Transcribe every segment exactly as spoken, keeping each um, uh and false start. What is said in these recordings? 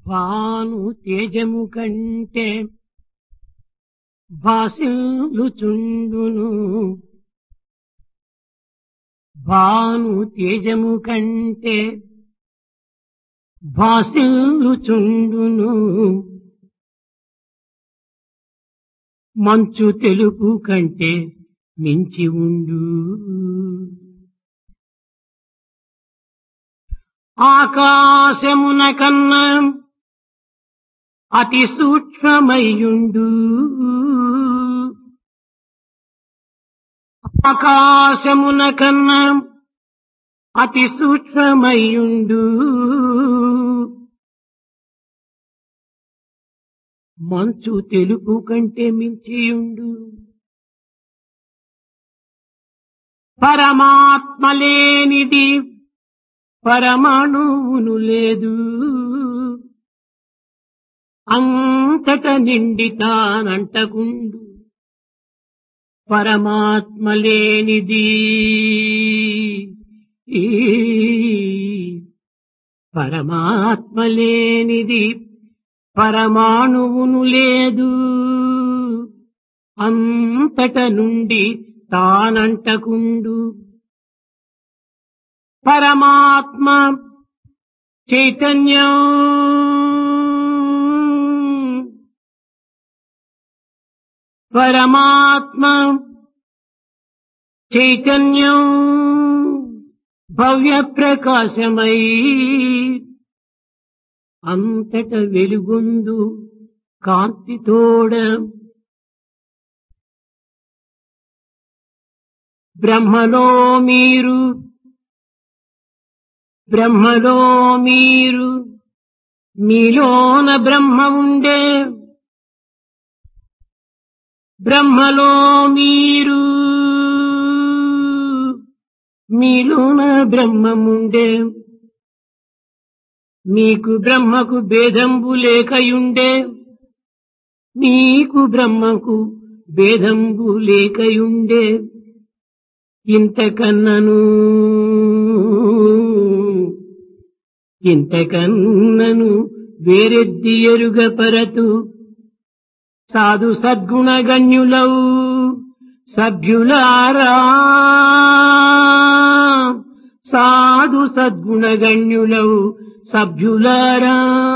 భాను తేజము కంటే భాసిల్లుచుండును భాను తేజము కంటే భాసిల్లుచుండును మంచు తెలుపు కంటే మించి ఉండు ఆకాశమున కన్నా అతి సూక్ష్మమయ్యుండు ఆకాశమున కన్నా అతి సూక్ష్మమయ్యుండు మంచు తెలుపు కంటే మించియుండు పరమాత్మ లేనిది పరమాణువును లేదు అంతట నిండి తానంటకుండు పరమాత్మ లేనిది పరమాత్మ లేనిది పరమాణువును లేదు అంతట నుండి తానంటకుండు పరమాత్మ చైతన్యం పరమాత్మ చైతన్యం భవ్య ప్రకాశమై అంతట వెలుగొందు కాంతితోడ బ్రహ్మలో మీరు బ్రహ్మలో మీరు మీలోన బ్రహ్మ ఉండే బ్రహ్మలో మీరు మీలోన బ్రహ్మముండే మీకు బ్రహ్మకు భేదంబు లేకయుండే మీకు బ్రహ్మకు భేదంబు లేకయుండే ఇంతకన్నను ఇంతకన్నను వేరెద్ది ఎరుగ పరతు సాధు సద్గుణగణ్యులవు సభ్యులారా సాధు సద్గుణగణ్యులవు సభ్యులారా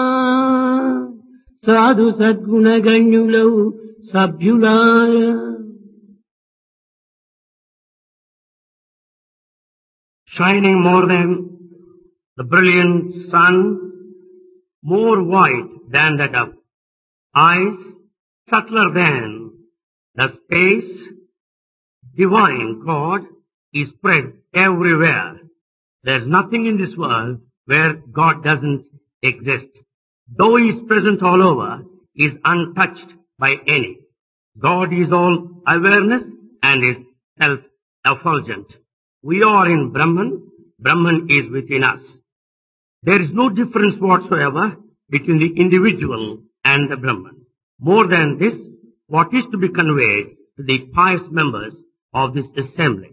సాధు సద్గుణగణ్యులవు సభ్యులారా shining more than the brilliant sun, more white than the dove, eyes subtler than the space, divine God is spread everywhere. There's nothing in this world where God doesn't exist. Though He is present all over, He is untouched by any. God is all awareness and is self-effulgent. We are in Brahman, Brahman is within us. There is no difference whatsoever between the individual and the Brahman. More than this, what is to be conveyed to the pious members of this assembly?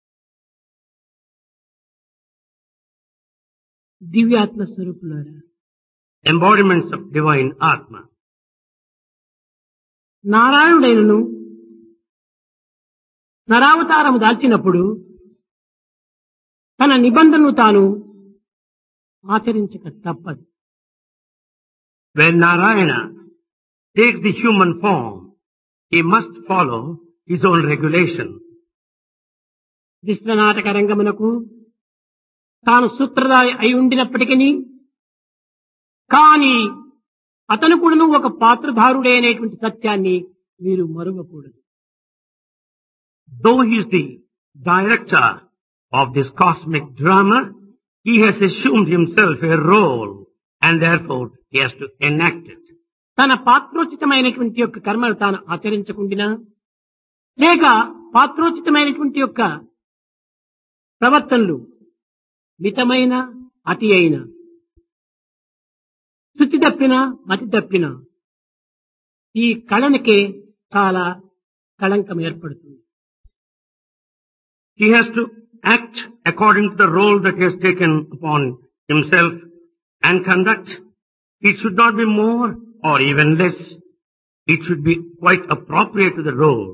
దివ్యాత్మ స్వరూపులారా Embodiments of divine Atma. నారాయణుడైనను నరావతారము దాల్చినప్పుడు తన నిబంధనను తాను ఆచరించక తప్పదు. When Narayana takes the human form, he must follow his own regulation. విశ్వనాటక రంగమునకు తాను సూత్రధారి అయి ఉండినప్పటికీ కానీ అతను కూడాను ఒక పాత్రధారుడే అనేటువంటి సత్యాన్ని మీరు మరువకూడదు. Though he is the director of this cosmic drama, he has assumed himself a role and therefore he has to enact it. తన పాత్రోచితమైనటువంటి యొక్క కర్మను తాను ఆచరించకుండినా లేక పాత్రోచితమైనటువంటి యొక్క ప్రవర్తనలు మితమైన అతి అయిన శుచి తప్పిన మతి తప్పిన ఈ కళనికే చాలా కళంకం ఏర్పడుతుంది. He has to act according to the role that he has taken upon himself and conduct It should not be more or even less. It should be quite appropriate to the role.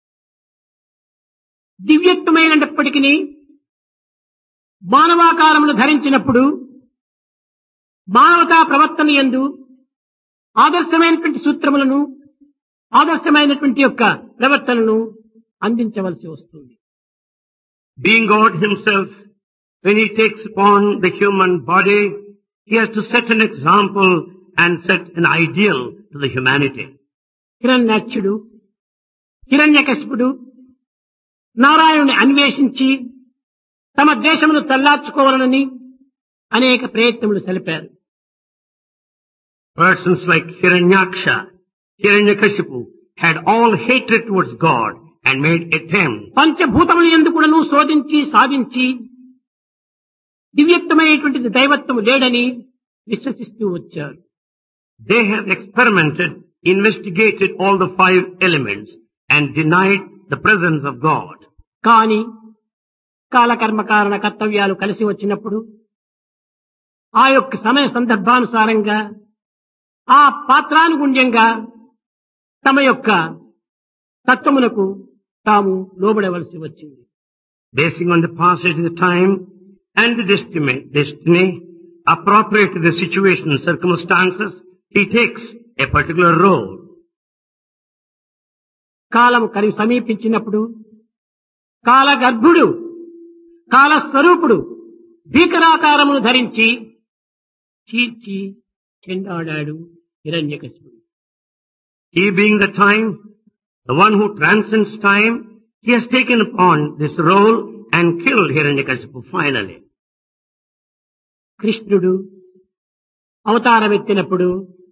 దివ్యత్వమైనప్పటికీ మానవాకారమును ధరించినప్పుడు మానవతా ప్రవర్తన యందు ఆదర్శమైనటువంటి సూత్రములను ఆదర్శమైనటువంటి యొక్క ప్రవర్తనను అందించవలసి వస్తుంది. Being God himself, when he takes upon the human body, he has to set an example and set an ideal to the humanity. హిరణ్యాక్షుడు హిరణ్యకశిపుడు నారాయణుని అన్వేషించి తమ దేశమును తల్లార్చుకోవాలని అనేక ప్రయత్నములు సలిపారు. Persons like Hiranyaksha, Hiranyakashipu had all hatred towards God and made attempts. పంచభూతముల యందు కూడాను శోధించి సాధించి దివ్యత్వమైనటువంటి దైవత్వము లేడని విశ్వసిస్తూ వచ్చారు. They have experimented, investigated all the five elements and denied the presence of God. కానీ కాలకర్మకారణ కర్తవ్యాలు కలిసి వచ్చినప్పుడు ఆ యొక్క సమయ సందర్భానుసారంగా ఆ పాత్రానుగుణ్యంగా తమ యొక్క తత్వమునకు తాము లోబడవలసి వచ్చింది. Basing on the passage of the time and the destiny, destiny appropriate to the situation and circumstances, he takes a particular role. కాలము కరి సమీపించినప్పుడు కాలగర్భుడు కాలస్వరూపుడు భీకరాకారమును ధరించి చీల్చి చెండాడాడు హిరణ్యకశిపుడు. He being the time, the one who transcends time, he has taken upon this role and killed Hiranyakashipu finally. కృష్ణుడు అవతారమెత్తినప్పుడు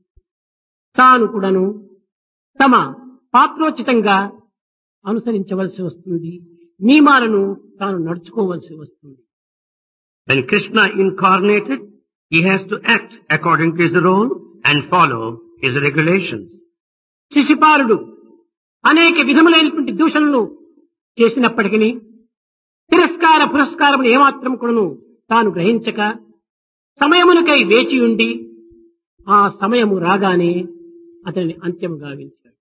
తాను కూడాను తమ పాత్రోచితంగా అనుసరించవలసి వస్తుంది, నియమాలను తాను నడుచుకోవలసి వస్తుంది. When Krishna incarnated, he has to act according to his role and follow his regulations. శిశుపాలుడు అనేక విధములైనటువంటి దూషణలు చేసినప్పటికీ తిరస్కార పురస్కారములు ఏమాత్రం కూడాను తాను గ్రహించక సమయమునకై వేచి ఉండి ఆ సమయము రాగానే అతనిని అంత్యము గావించాడు.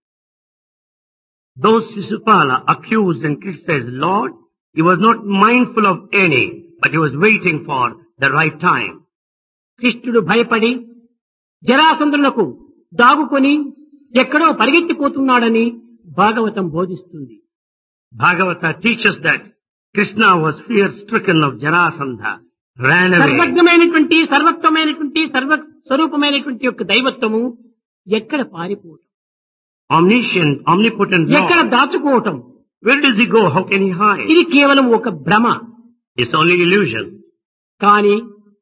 Though Sisupala accused and criticized the Lord, he was not mindful of any, but he was waiting for the right time. కృష్ణుడు భయపడి జరాసంధులకు దాగుకొని ఎక్కడో పరిగెత్తిపోతున్నాడని భాగవతం బోధిస్తుంది. Bhagavata teaches that Krishna was fear-stricken of Jarasandha, ran away. సర్వజ్ఞమైనటువంటి సర్వత్వమైనటువంటి సర్వ స్వరూపమైనటువంటి యొక్క దైవత్వము ఎక్కడ పారిపోవటం, Omniscient, omnipotent ఎక్కడ Lord. దాచుకోవటం, Where does he go? How can he hide? ఇది కేవలం ఒక భ్రమ. It's only illusion. కానీ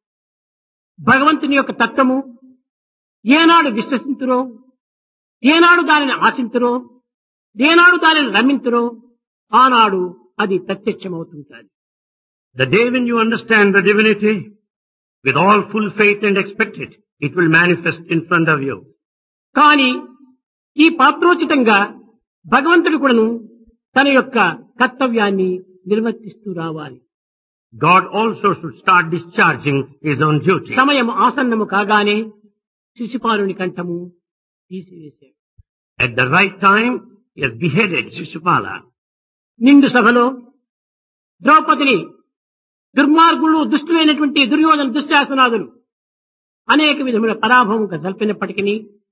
భగవంతుని యొక్క తత్వము ఏనాడు విశ్వసింతురో, ఏనాడు దానిని ఆశింతురో, ఏనాడు దానిని రమింతురో ఆనాడు అది ప్రత్యక్షమవుతుంటాడు. The day when you understand the divinity, with all full faith and expect it, it will manifest in front of you. కానీ ఈ పాత్రోచితంగా భగవంతుడు కూడాను తన యొక్క కర్తవ్యాన్ని నిర్వర్తిస్తూ రావాలి. God also should start discharging his own duty. సమయం ఆసన్నము కాగానే శిశుపాలుని కంఠము తీసివేశాడు. At the right time, he has beheaded Shishupala. నిండు సభలో ద్రౌపదిని దుర్మార్గులు దుష్టులైనటువంటి దుర్యోధన దుశ్శాసనాదులు అనేక విధముల పరాభవం జల్పినప్పటికీ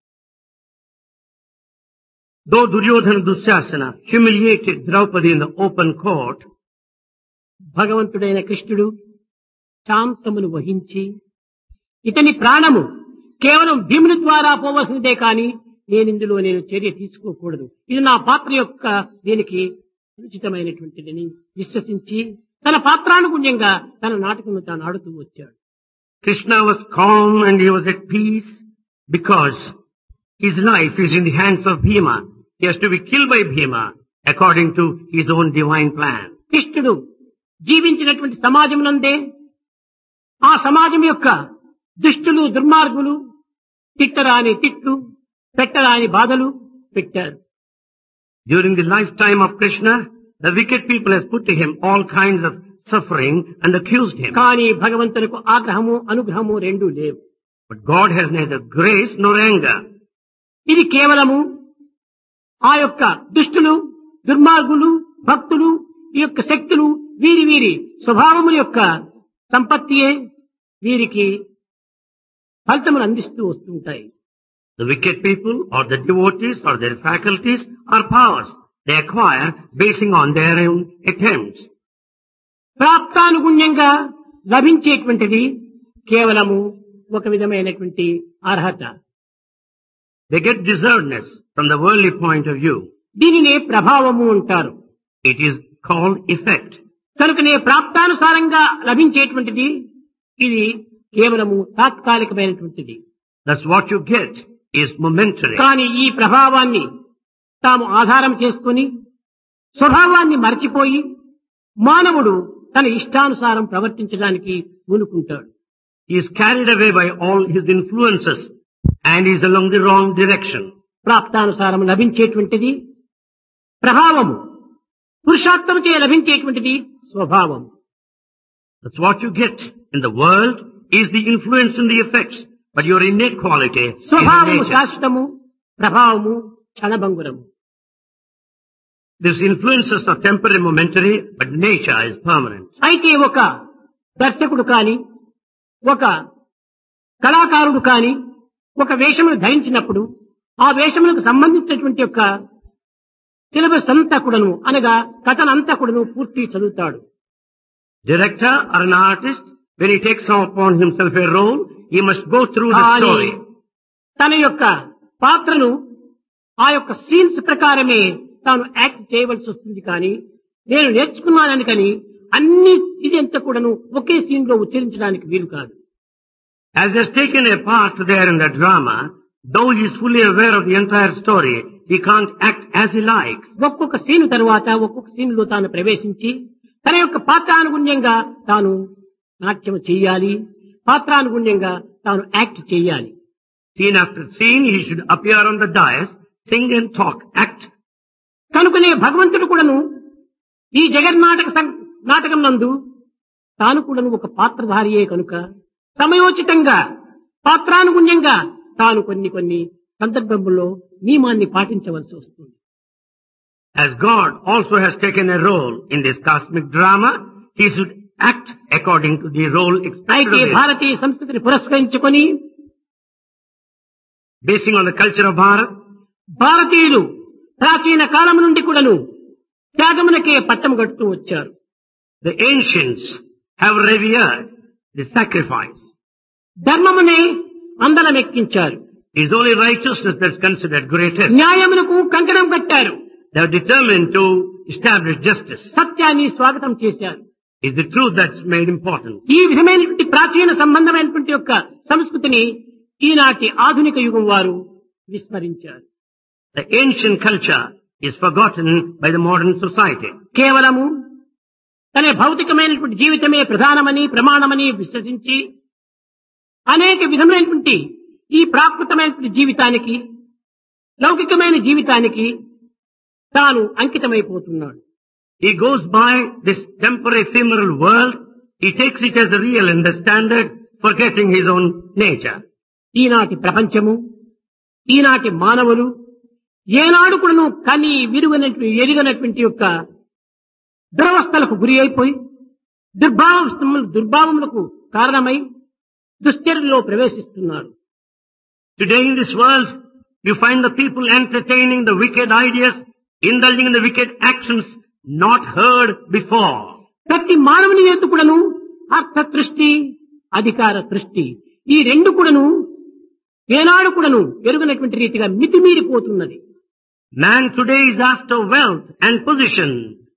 Though Duryodhana Dusyasana humiliated Draupadi in the open court, భగవంతుడైన కృష్ణుడు శాంతమును వహించి ఇతని ప్రాణము కేవలం భీముని ద్వారా పోవలసినదే కాని నేనిందులో నేను చర్య తీసుకోకూడదు, ఇది నా పాత్ర యొక్క దీనికి ఉచితమైనటువంటిదని విశ్వసించి తన పాత్రానుగుణ్యంగా తన నాటకం తాను ఆడుతూ వచ్చాడు. Krishna was calm and he was at peace because his life is in the hands of Bhima. He has to be killed by Bhima according to his own divine plan. కృష్ణుడు జీవించినటువంటి సమాజమునందే ఆ సమాజం యొక్క దుష్టులు దుర్మార్గులు తిట్టరాని తిట్లు పెట్టరాని బాధలు పెట్టారు. During the lifetime of Krishna, the wicked people has put to him all kinds of suffering and accused him. కానీ భగవంతునికి ఆగ్రహము అనుగ్రహము రెండూ లేవు. But God has neither grace nor anger. ఇది కేవలము ఆ యొక్క దుష్టులు, దుర్మార్గులు, భక్తులు, ఈ యొక్క శక్తులు వీరి వీరి స్వభావముల యొక్క సంపత్తియే వీరికి ఫలితములు అందిస్తూ వస్తుంటాయి. The wicked people or the devotees or their faculties or powers they acquire basing on their own attempts. ప్రాప్తానుగుణ్యంగా లభించేటువంటిది కేవలము ఒక విధమైనటువంటి అర్హత. They get deservedness from the worldly point of view. దీనినే ప్రభావము అంటారు. It is called effect. కనుకనే ప్రాప్తానుసారంగా లభించేటువంటిది ఇది కేవలము తాత్కాలికమైనటువంటిది. That's what you get is momentary. కానీ ఈ ప్రభావాన్ని తాము ఆధారం చేసుకుని స్వభావాన్ని మరచిపోయి మానవుడు తన ఇష్టానుసారం ప్రవర్తించడానికి పూనుకుంటాడు. He is carried away by all his influences and is along the wrong direction. ప్రాప్తానుసారం లభించేటువంటిది ప్రభావము, పురుషార్థము చే లభించేటువంటిది స్వభావము. That's what you get in the world is the influence and the effects, but your innate quality is స్వభావము nature. శాశ్వతము, ప్రభావము క్షణభంగురము. These influences are temporary, momentary, but nature is permanent. అయితే ఒక దర్శకుడు కాని, ఒక కళాకారుడు కాని ఒక వేషమును ధరించినప్పుడు ఆ వేషములకు సంబంధించినటువంటి యొక్క సిలబస్ అంతా కూడాను అనగా కథనంతా కూడాను పూర్తి చదువుతాడు. Director or an artist, when he takes upon himself a role, he must go through the కానీ story. తన యొక్క పాత్రను ఆ యొక్క సీన్స్ ప్రకారమే తాను యాక్ట్ చేయవలసి వస్తుంది. కానీ నేను నేర్చుకున్నానని కానీ అన్ని ఇది అంతా కూడాను ఒకే సీన్ లో ఉచ్చరించడానికి వీలు కాదు. As he has taken a part there in the drama, though he is fully aware of the entire story, he can't act as he likes. ఒక్కొక్క సీన్ తరువాత ఒక్కొక్క సీన్ లో తాను ప్రవేశించి తన యొక్క పాత్రానుగుణ్యంగా తాను నాట్యం చెయ్యాలి, పాత్రానుగుణ్యంగా తాను యాక్ట్ చెయ్యాలి. Scene after scene, he should appear on the dais, sing and talk, act. కనుకనే భగవంతుడు కూడాను ఈ జగన్నాటక సం- నాటకం నందు తాను కూడాను ఒక పాత్రధారియే కనుక సమయోచితంగా పాత్రానుగుణ్యంగా తాను కొన్ని కొన్ని సందర్భంలో నియమాన్ని పాటించవలసి వస్తుంది. As God also has taken a role in this cosmic drama, he should act according to the role expected అయితే of him. భారతీయ సంస్కృతిని పురస్కరించుకొని Basing on the culture of Bharat, భారతీయులు ప్రాచీన కాలం నుండి కూడాను త్యాగమునకే పట్టం కడుతూ వచ్చారు. the ancients have revered the sacrifice. ధర్మమునే అందలమెక్కించారు. It is only righteousness that's considered greatest. న్యాయమునకు కంకణం కట్టారు. They are determined to establish justice. సత్యాన్ని స్వాగతం చేశారు. It's the truth that's made important. ఈ విధమైనటువంటి ప్రాచీన సంబంధమైనటువంటి యొక్క సంస్కృతిని ఈనాటి ఆధునిక యుగం వారు విస్మరించారు. The ancient culture is forgotten by the modern society. కేవలము తన భౌతికమైనటువంటి జీవితమే ప్రధానమని ప్రమాణమని విశ్వసించి అనేక విధమైనటువంటి ఈ ప్రాకృతమైనటువంటి జీవితానికి, లౌకికమైన జీవితానికి తాను అంకితమైపోతున్నాడు. He goes by this temporary ephemeral world, he takes it as the real and the standard, forgetting his own nature. ఈనాటి ప్రపంచము, ఈనాటి మానవులు ఏనాడు కూడాను కని విరుగనటువంటి ఎరుగనటువంటి యొక్క దురవస్థలకు గురి అయిపోయి దుర్భావ దుర్భావములకు కారణమై దుశ్చర్యలో ప్రవేశిస్తున్నారు. Today in this world, you find the people entertaining the wicked ideas, indulging in the wicked actions not heard before. ప్రతి మానవుని యొక్క కూడాను అర్థ దృష్టి, అధికార దృష్టి ఈ రెండు కూడాను ఏనాడు కూడాను ఎరుగనటువంటి రీతిగా మితిమీరిపోతున్నది. Man today is after wealth and position.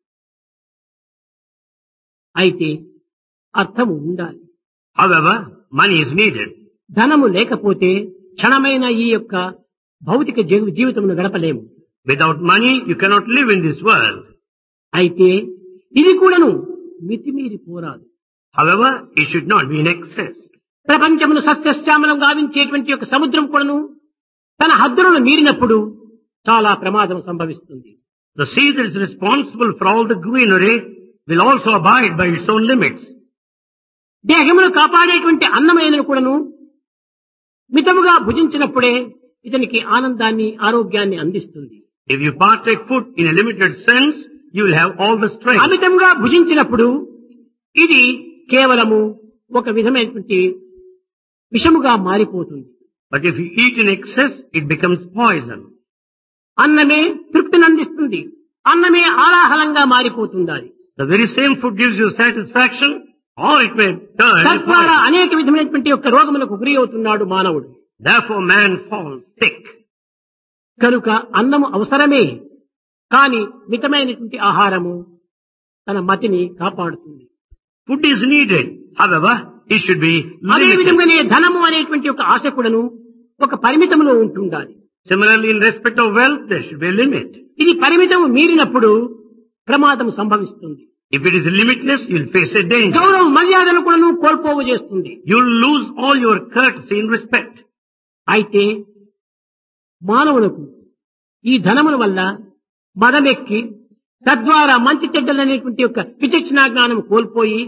అయితే అర్థము ఉండాలి. However, money is needed. ధనము లేకపోతే క్షణమైన ఈ యొక్క భౌతిక జీ- జీవితమును గడపలేము. Without money, you cannot live in this world. అయితే ఇది కూడాను మితిమీరి పోరాదు. However, it should not be in excess. ప్రపంచమును సస్యశ్యామలం గావించేటువంటి యొక్క సముద్రం కూడాను తన హద్దులను మీరినప్పుడు చాలా ప్రమాదం సంభవిస్తుంది. The sea that is responsible for all the greenery will also abide by its own limits. దేహమును కాపాడేటువంటి అన్నమైనను కూడాను మితముగా భుజించినప్పుడే ఇతనికి ఆనందాన్ని ఆరోగ్యాన్ని అందిస్తుంది. If you partake food in a limited sense, you will have all the strength. అమితంగా భుజించినప్పుడు ఇది కేవలము ఒక విధమైనటువంటి విషముగా మారిపోతుంది. But if you eat in excess, it becomes poison. అన్నమే తృప్తిని అందిస్తుంది, అన్నమే ఆలాహలంగా మారిపోతుంది. అది The very same food gives you satisfaction, or it may turn తద్వారా poison. అనేక విధమైనటువంటి యొక్క రోగములకు గురి అవుతున్నాడు మానవుడు. Therefore man falls sick. కనుక అన్నము అవసరమే, కానీ మితమైనటువంటి ఆహారము తన మతిని కాపాడుతుంది. Food is needed. However, it should be అదే limited. విధంగానే ధనము అనేటువంటి ఒక ఆశ కూడాను ఒక పరిమితంలో ఉంటుండాలి. Similarly, in respect of wealth, there should be a limit. ఇది పరిమితం మీరినప్పుడు ప్రమాదం సంభవిస్తుంది. If it is limitless, you will face a danger. గౌరవ మర్యాదలు కూడాను కోల్పోవ చేస్తుంది. You will lose all your courtesy and respect. అయితే మానవులకు ఈ ధనముల వల్ల మదమెక్కి తద్వారా మంచి చెడ్డలు అనేటువంటి యొక్క విచక్షణా జ్ఞానం కోల్పోయి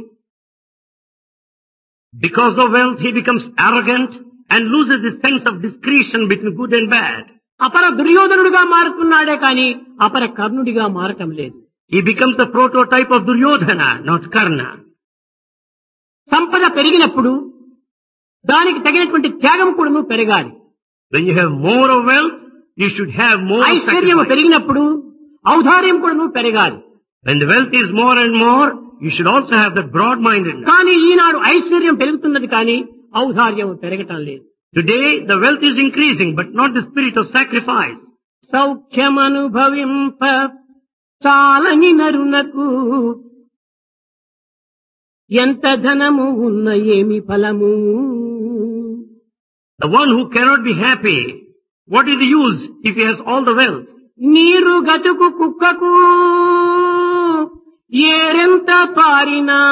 Because of wealth, he becomes arrogant and loses the sense of discretion between good and bad. అపర దుర్యోధనుడిగా మారుతున్నాడే కాని అపర కర్ణుడిగా మారటం లేదు. He becomes the prototype of Duryodhana, not Karna. సంపద పెరిగినప్పుడు దానికి తగినటువంటి త్యాగం కూడాను పెరగాలి. When you have more of wealth, you should have more ఐశ్వర్యం sacrifice. పెరిగినప్పుడు ఔదార్యం కూడాను పెరగాలి. When the wealth is more and more, you should also have that broad-mindedness. కానీ ఈనాడు ఐశ్వర్యం పెరుగుతున్నది కానీ ఔదార్యం పెరగటం లేదు. Today, the wealth is increasing, but not the spirit of sacrifice. సౌఖ్యమనుభవింప చాలని నరునకు ఎంత ధనము ఉన్న ఏమి ఫలము. The one who cannot be happy, what is the use if he has all the wealth? నీరు గతుకు కుక్కకు ఏరెంత పారినా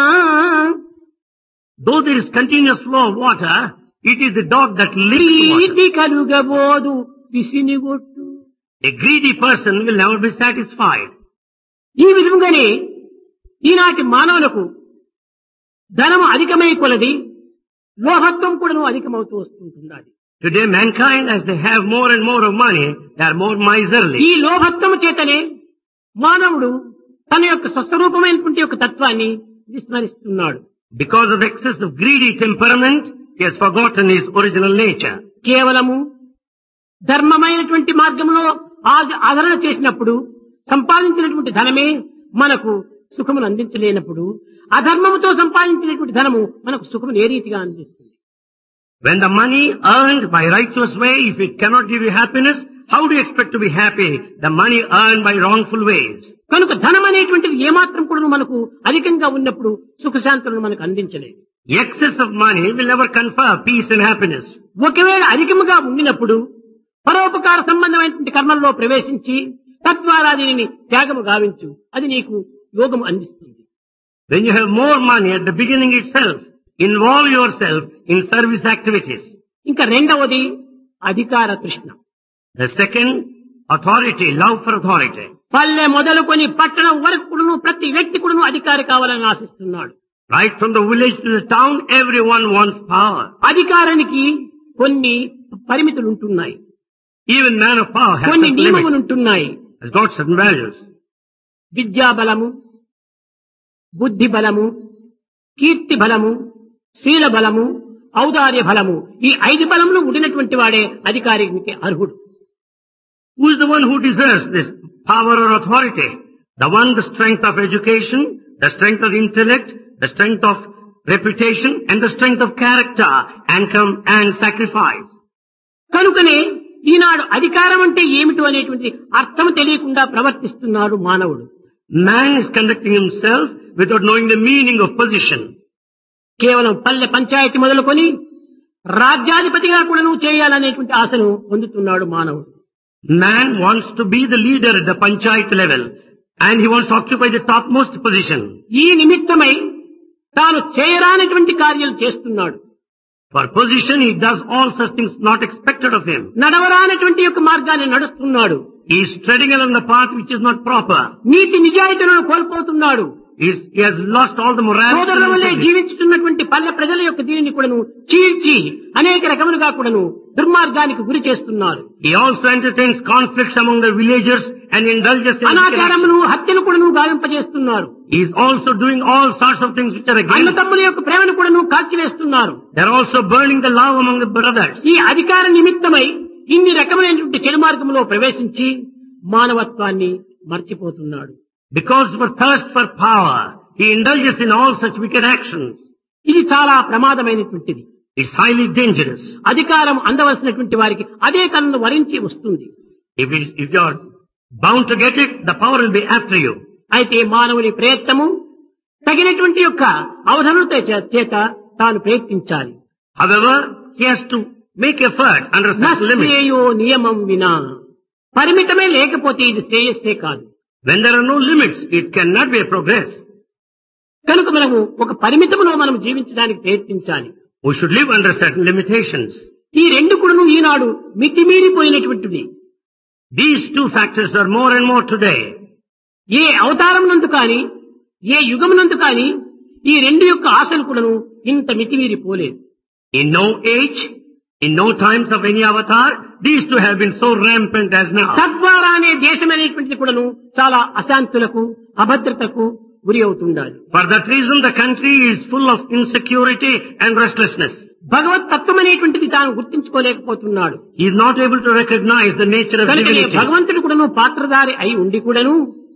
Though there is continuous flow of water, it is the dog that licks water. Preethi కలుగబోదు పిసినిగొట్టు. A greedy person will never be satisfied. ఈ విధంగానే ఈనాటి మానవులకు ధనము అధికమై కొలది లోహత్వం కూడాను అధికమవుతూ వస్తుంటున్నది. Today mankind, as they have more and more of money, they are more miserly. ఈ లోహత్వము చేతనే మానవుడు తన యొక్క స్వస్వరూపమైనటువంటి యొక్క తత్వాన్ని విస్మరిస్తున్నాడు. Because of excess of greedy temperament, he has forgotten his original nature. కేవలము ధర్మమైనటువంటి మార్గంలో ఆ- ఆదరణ చేసినప్పుడు సంపాదించినటువంటి ధనమే మనకు సుఖమును అందించలేనప్పుడు అధర్మముతో సంపాదించినటువంటి ధనము మనకు సుఖమును ఏ రీతిగా అందిస్తుంది? When the money earned by righteous way, if it cannot give you happiness, how do you expect to be happy? The money earned by wrongful ways. కనుక ధనం అనేటువంటిది ఏమాత్రం కూడా మనకు అధికంగా ఉన్నప్పుడు సుఖశాంతులను మనకు అందించలేదు. Excess of money will never confer peace and happiness. ఒకవేళ అధికముగా ఉండినప్పుడు పరోపకార సంబంధమైనటువంటి కర్మల్లో ప్రవేశించి తద్వారా దీనిని త్యాగము గావించు, అది నీకు యోగం అందిస్తుంది. When you have more money at the beginning itself, involve yourself in service activities. ఇంకా రెండవది అధికార తృష్ణ. The second, authority, love for authority. పల్లె మొదలుకొని పట్టణం వరకు కూడాను ప్రతి వ్యక్తి కూడాను అధికారి కావాలని ఆశిస్తున్నాడు. Right from the village to the town, everyone wants power. అధికారానికి కొన్ని పరిమితులు ఉంటున్నాయి, Even man of power has కొన్ని certain నియమములు limits, ఉంటున్నాయి. has got certain values. విద్యా బలము, బుద్ధి బలము, కీర్తి బలము, శీల బలము, ఔదార్య బలము, ఈ ఐదు బలములు ఉండినటువంటి వాడే అధికారికి అర్హుడు. Who is the one who deserves this power or authority? The one, the strength of education, the strength of intellect, the strength of reputation, and the strength of character, and come and sacrifice. కనుకనే ఈనాడు అధికారం అంటే ఏమిటో అనేటువంటి అర్థం తెలియకుండా ప్రవర్తిస్తున్నాడు మానవుడు. Man is conducting himself without knowing the meaning of position. కేవలం పల్లె పంచాయతీ మొదలుకొని రాజ్యాధిపతిగా కూడా నువ్వు చేయాలనేటువంటి ఆశను పొందుతున్నాడు మానవుడు. Man wants to be the leader at the panchayat level, and he wants to occupy the topmost position. ఈ నిమిత్తమై తాను చేయరానటువంటి కార్యాలు చేస్తున్నాడు. For position, he does all such things not expected of him. నడవరానటువంటి యొక్క మార్గాన్ని నడుస్తున్నాడు. He is treading along the path which is not proper. NITI నిజాయితీలను కోల్పోతున్నాడు. He's, he has lost all the morality. సోదరుల వల్లే జీవించుతున్నటువంటి పల్లె ప్రజల యొక్క దీనిని కూడాను చీల్చి అనేక రకములుగా కూడాను దుర్మార్గానికి గురి చేస్తున్నారు. He also entertains conflicts among the villagers and indulges in అనాచారములు హత్యలు కూడాను గావింపజేస్తున్నారు. He is also doing all sorts of things which are against. అన్నదమ్ముల యొక్క ప్రేమను కూడాను కాల్చివేస్తున్నారు. They are also burning the love among the brothers. ఈ అధికార నిమిత్తమై ఇన్ని రకమైనటువంటి చెడు మార్గంలో ప్రవేశించి మానవత్వాన్ని మర్చిపోతున్నాడు. Because for thirst for power, he indulges in all such wicked actions. ఇది చాలా ప్రమాదమైనటువంటిది. It's highly dangerous. అధికారం అందవలసినటువంటి వారికి అదే తనను వరించి వస్తుంది. If, it, if you are bound to get it, the power will be after you. అయితే మానవుని ప్రయత్నము తగినటువంటి యొక్క అవధనుత చేత తాను ప్రయత్నించాలి. However, he has to make effort under certain limits. నశ్రేయో నియమం వినా, పరిమితమే లేకపోతే ఇది శ్రేయస్సే కాదు. When there are no limits, it cannot be a progress. కనుక మనము ఒక పరిమితములో మనం జీవించడానికి ప్రయత్నించాలి. We should live under certain limitations. ఈ రెండు కూడాను ఈనాడు మితిమీరిపోయినటువంటిది. These two factors are more and more today. ఏ అవతారం నందు కాని, ఏ యుగమునందు కాని ఈ రెండు యొక్క ఆశలు కూడాను ఇంత మితిమీరిపోలేదు. In no age, in no times of any avatar, these two have been so rampant as now. తద్వారా అనే దేశం అనేటువంటిది కూడాను చాలా అశాంతులకు అభద్రతకు గురి అవుతుండాలి. For that reason, the country is full of insecurity and restlessness. భగవత్ తత్వం అనేటువంటిది తాను గుర్తించుకోలేకపోతున్నాడు. He is not able to recognize the nature of కనుక divinity. భగవంతుడు కూడాను పాత్రధారి అయి ఉండి కూడాను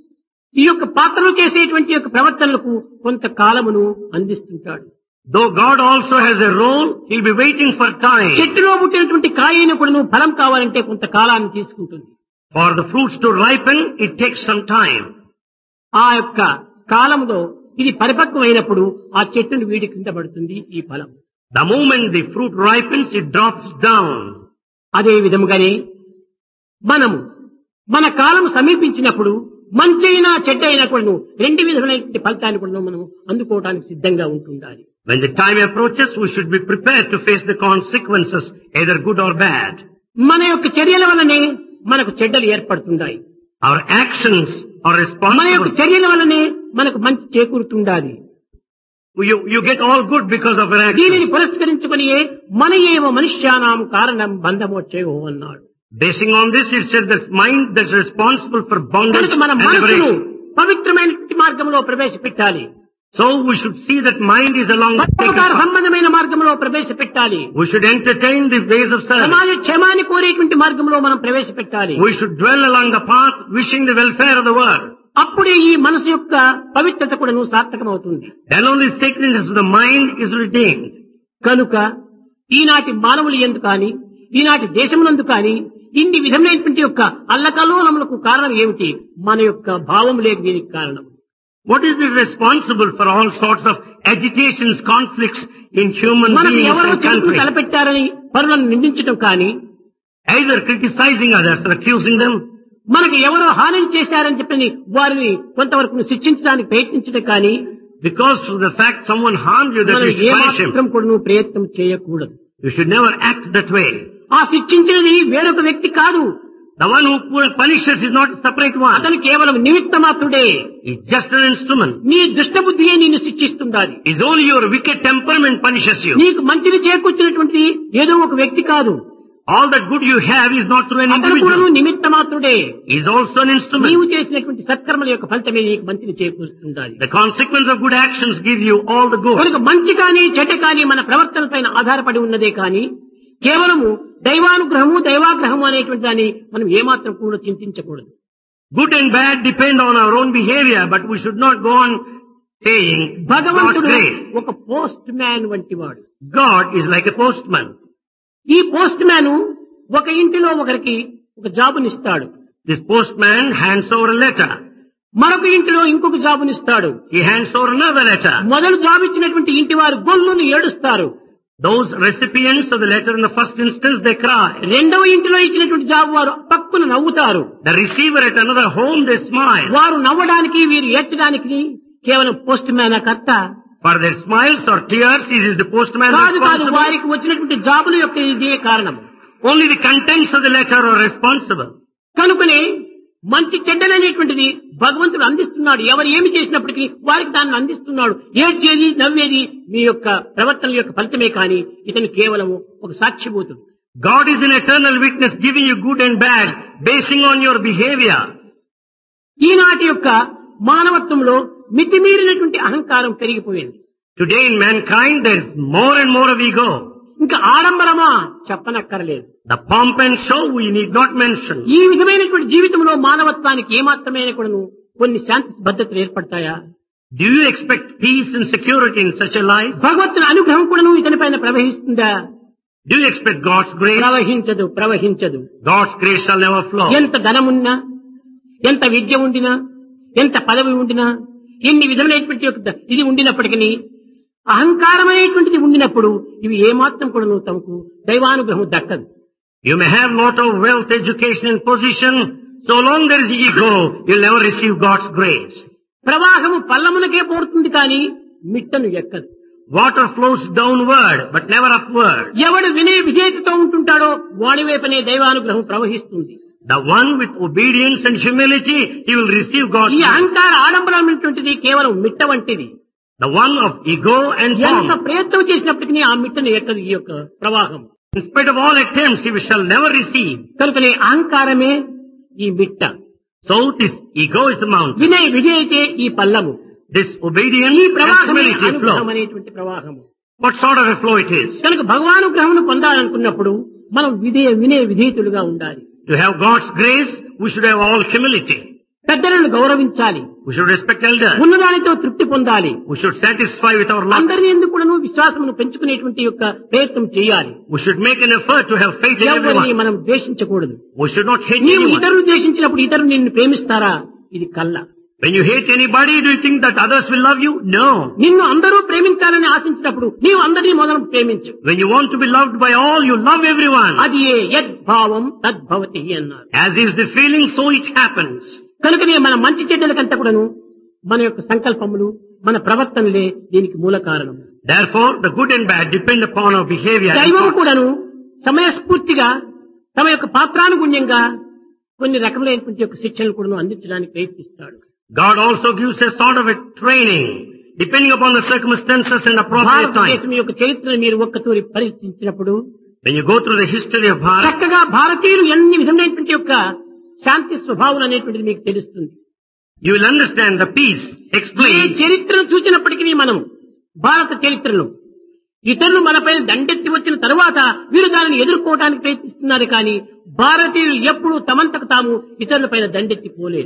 ఈ యొక్క పాత్రలు చేసేటువంటి యొక్క ప్రవర్తనలకు కొంత కాలమును అందిస్తుంటాడు. Though God also has a role, he will be waiting for time. చెట్టులో పుట్టినటువంటి కాయను కూడాను ఫలం కావాలంటే కొంత కాలాన్ని తీసుకుంటుంది. For the fruits to ripen, it takes some time. ఆ యొక్క కాలంలో ఇది పరిపక్వమైనప్పుడు ఆ చెట్టును వీడి కింద పడుతుంది ఈ ఫలం. The moment the fruit ripens, it drops down. అదే విధముగానే మనము మన కాలం సమీపించినప్పుడు మంచైనా చెడ్డైనా కూడా రెండు విధమైనటువంటి ఫలితాన్ని కూడా మనం అందుకోవడానికి సిద్ధంగా ఉంటుండాలి. When the time approaches, we should be prepared to face the consequences, either good or bad. మన యొక్క చర్యల వల్లనే మనకు చెడ్డలు ఏర్పడుతుంటాయి. Our actions are మన యొక్క responsible. చర్యల వల్లనే మనకు మంచి చేకూరుతుండాలి. You, you get all good because of our దీనిని actions. పురస్కరించుకొని మన ఏవ మనుష్యానాం కారణం బంధమోచ్చేవో అన్నాడు. Basing on this, it says that mind that's responsible for bondage కనుక మన and మనసును liberation. పవిత్రమైనటువంటి మార్గంలో ప్రవేశపెట్టాలి. So we should see that mind is along the sacred పరోపకార path. సంబంధమైన మార్గంలో ప్రవేశపెట్టాలి. We should entertain the ways of service. సమాజ క్షేమాన్ని కోరేటువంటి మార్గంలో మనం ప్రవేశపెట్టాలి. We should dwell along the path wishing the welfare of the world. అప్పుడే ఈ మనసు యొక్క పవిత్రత కూడా సార్థకమవుతుంది. Then only sacredness of the mind is redeemed. కనుక ఈనాటి మానవులు ఎందు కాని ఈనాటి దేశమునందు కాని ఇన్ని విధమైనటువంటి యొక్క అల్లకల్లోలములకు కారణం ఏమిటి? మన యొక్క భావం లేక దీనికి కారణం. What is it responsible for all sorts of agitations, conflicts in human మనకు beings ఎవరో and చెడుకు countries? తలపెట్టారని పరులను నిందించడం కానీ, Either criticizing others or accusing them, మనకు ఎవరో హాని చేశారని చెప్పని వారిని కొంతవరకు శిక్షించడానికి ప్రయత్నించడం కానీ, because of the fact someone harmed you, that మనం you should punish ఏమాత్రం him. కూడా ప్రయత్నం చేయకూడదు. You should never act that way. ఆ శిక్షించేది వేరొక వ్యక్తి కాదు, The one who punishes is not a separate one. అతను కేవలం నిమిత్త మాత్రుడే. He's just an instrument. నీ దుష్టబుద్ధియే నిన్ను శిక్షిస్తుండాలి. It's only your wicked temperament punishes you. నీకు మంచిని చేకూర్చినటువంటి ఏదో ఒక వ్యక్తి కాదు, All that good you have is not through an అతను కూడా individual. నిమిత్త మాత్రుడే. He's also an నీవు instrument. చేసినటువంటి సత్కర్మల యొక్క ఫలితమే నీకు మంచిని చేకూరుస్తుండాలి. The consequence of good actions give you all the good. కనుక మంచి కానీ చెడ్డ కానీ మన ప్రవర్తన పైన ఆధారపడి ఉన్నదే కానీ కేవలము దైవానుగ్రహము దైవాగ్రహము అనేటువంటి దాన్ని మనం ఏమాత్రం కూడా చింతించకూడదు. Good and bad depend on our own behavior, but we should not go on saying God's భగవంతుడు grace. ఒక పోస్ట్ మ్యాన్ వంటి వాడు. God is like a postman. ఈ పోస్ట్ మ్యాన్ ఒక ఇంటిలో ఒకరికి ఒక జాబునిస్తాడు, This postman hands over a letter. మరొక ఇంటిలో ఇంకొక జాబునిస్తాడు. He hands over another letter. మొదలు జాబు ఇచ్చినటువంటి ఇంటి వారు గొల్లును ఏడుస్తారు. Those recipients of the letter in the first instance, they cry. రెండవ ఇంటిలో ఇచ్చినటువంటి జాబు వారు పక్కున నవ్వుతారు. The receiver at another home, they smile. వారు నవ్వడానికి వీరు ఏడ్చడానికి కేవలం పోస్ట్ మ్యాన్ కర్త For their smiles or tears, he is the postman కాదు కాదు, responsible. వారికి వచ్చినటువంటి జాబుల యొక్క ఇదే కారణం. Only the contents of the letter are responsible. కనుకనే మంచి చెడ్డలనేటువంటిది భగవంతుడు అందిస్తున్నాడు. ఎవరు ఏమి చేసినప్పటికీ వారికి దాన్ని అందిస్తున్నాడు. ఏడ్చేది నవ్వేది మీ యొక్క ప్రవర్తన యొక్క ఫలితమే కానీ ఇతను కేవలం ఒక సాక్షిభూతుడు. God is an eternal witness giving you good and bad basing on your behavior. ఈనాటి యొక్క మానవత్వంలో మితిమీరినటువంటి అహంకారం పెరిగిపోయింది. Today in mankind there is more and more of ego. ఇంకా ఆడంబరమా చెప్పనక్కర్లేదు. The pomp and show we need not mention. ఈ విధమైనటువంటి జీవితంలో మానవత్వానికి ఏమాత్రమైన కూడాను కొన్ని శాంతి భద్రతలు ఏర్పడతాయా? Do you expect peace and security in such a life? భగవంతుని అనుగ్రహం కూడాను ఇతని పైన ప్రవహిస్తుందా? Do you expect God's grace? ప్రవహించదు, ప్రవహించదు. God's grace shall never flow. ఎంత ధనమున్నా, ఎంత విద్య ఉండినా, ఎంత పదవి ఉండినా, ఎన్ని విధమైనటువంటి యొక్క ఇది ఉండినప్పటికీ అహంకారం అనేటువంటిది ఉండినప్పుడు ఇవి ఏమాత్రం కూడా తమకు దైవానుగ్రహం దక్కదు. You may have lot of wealth, education and position. So long there is ego, you'll never receive God's grace. ప్రవాహము పల్లమునకే పోతుంది కానీ మిట్టను ఎక్కదు. Water flows downward, but never upward. ఎవడు వినయ విధేయతతో ఉంటుంటాడో వాడి వైపునే దైవానుగ్రహం ప్రవహిస్తుంది. The one with obedience and humility, he will receive God's ఈ grace. అహంకార ఆడంబరమైనటువంటిది కేవలం మిట్ట వంటిది. The one of ego and ఎంత pomp. ప్రయత్నం చేసినప్పటికీ ఆ మిట్టను ఎక్కదు ఈ యొక్క ప్రవాహం. In spite of all attempts, he shall never receive. కనుకనే అహంకారమే ఈ మిట్ట, So this ego is the mountain. వినయ విధేయతే ఈ పల్లము. This obedience ఈ and ప్రవాహమే humility అనుగ్రహం flow. అనేటువంటి ప్రవాహము. What sort of a flow it is? కనుక భగవానుగ్రహమును పొందాలనుకున్నప్పుడు మనం విధేయ వినయ విధేయతులుగా ఉండాలి. To have God's grace, we should have all humility. పెద్దలను గౌరవించాలి. We should respect elders. ఉన్నదానితో తృప్తి పొందాలి. We should satisfy with our lot. అందరి ఎందుకు కూడాను విశ్వాసమును పెంచుకునేటువంటి యొక్క ప్రయత్నం చేయాలి. We should make an effort to have faith in ఎవరిని everyone. మనం ద్వేషించకూడదు. We should not hate నీవు anyone. ఇతరులు ద్వేషించినప్పుడు ఇతరులు నిన్ను ప్రేమిస్తారా? ఇది కల్ల. When you hate anybody, do you think that others will love you? No. నిన్ను అందరూ ప్రేమించాలని ఆశించినప్పుడు నీవు అందరినీ మొదలు ప్రేమించు. When you want to be loved by all, you love everyone. అది ఏ యద్భావం తద్భవతి అన్నారు. As is the feeling, so it happens. కనుకనే మన మంచి చెడ్డలకంతా కూడాను మన యొక్క సంకల్పములు, మన ప్రవర్తనలే దీనికి మూల కారణం. Therefore, the good and bad depend upon our behavior. దైవం కూడాను సమయస్ఫూర్తిగా తమ యొక్క పాత్రానుగుణ్యంగా కొన్ని రకములైనటువంటి యొక్క శిక్షణలు కూడాను అందించడానికి ప్రయత్నిస్తాడు. God also gives a sort of a training, depending upon the circumstances and appropriate time. భారతదేశం యొక్క చరిత్రను మీరు ఒక్కతూరి పరిశీలించినప్పుడు When you go through the history of Bharat, చక్కగా భారతీయులు ఎన్ని విధమైనటువంటి యొక్క శాంతి స్వభావం అనేటువంటిది మీకు తెలుస్తుంది. you will understand the peace ఈ explained. చరిత్రను చూసినప్పటికీ మనం భారత చరిత్రను ఇతరులు మనపై దండెత్తి వచ్చిన తరువాత వీరు దానిని ఎదుర్కోవడానికి ప్రయత్నిస్తున్నారు కానీ భారతీయులు ఎప్పుడూ తమంతకు తాము ఇతరులపైన దండెత్తి పోలేదు.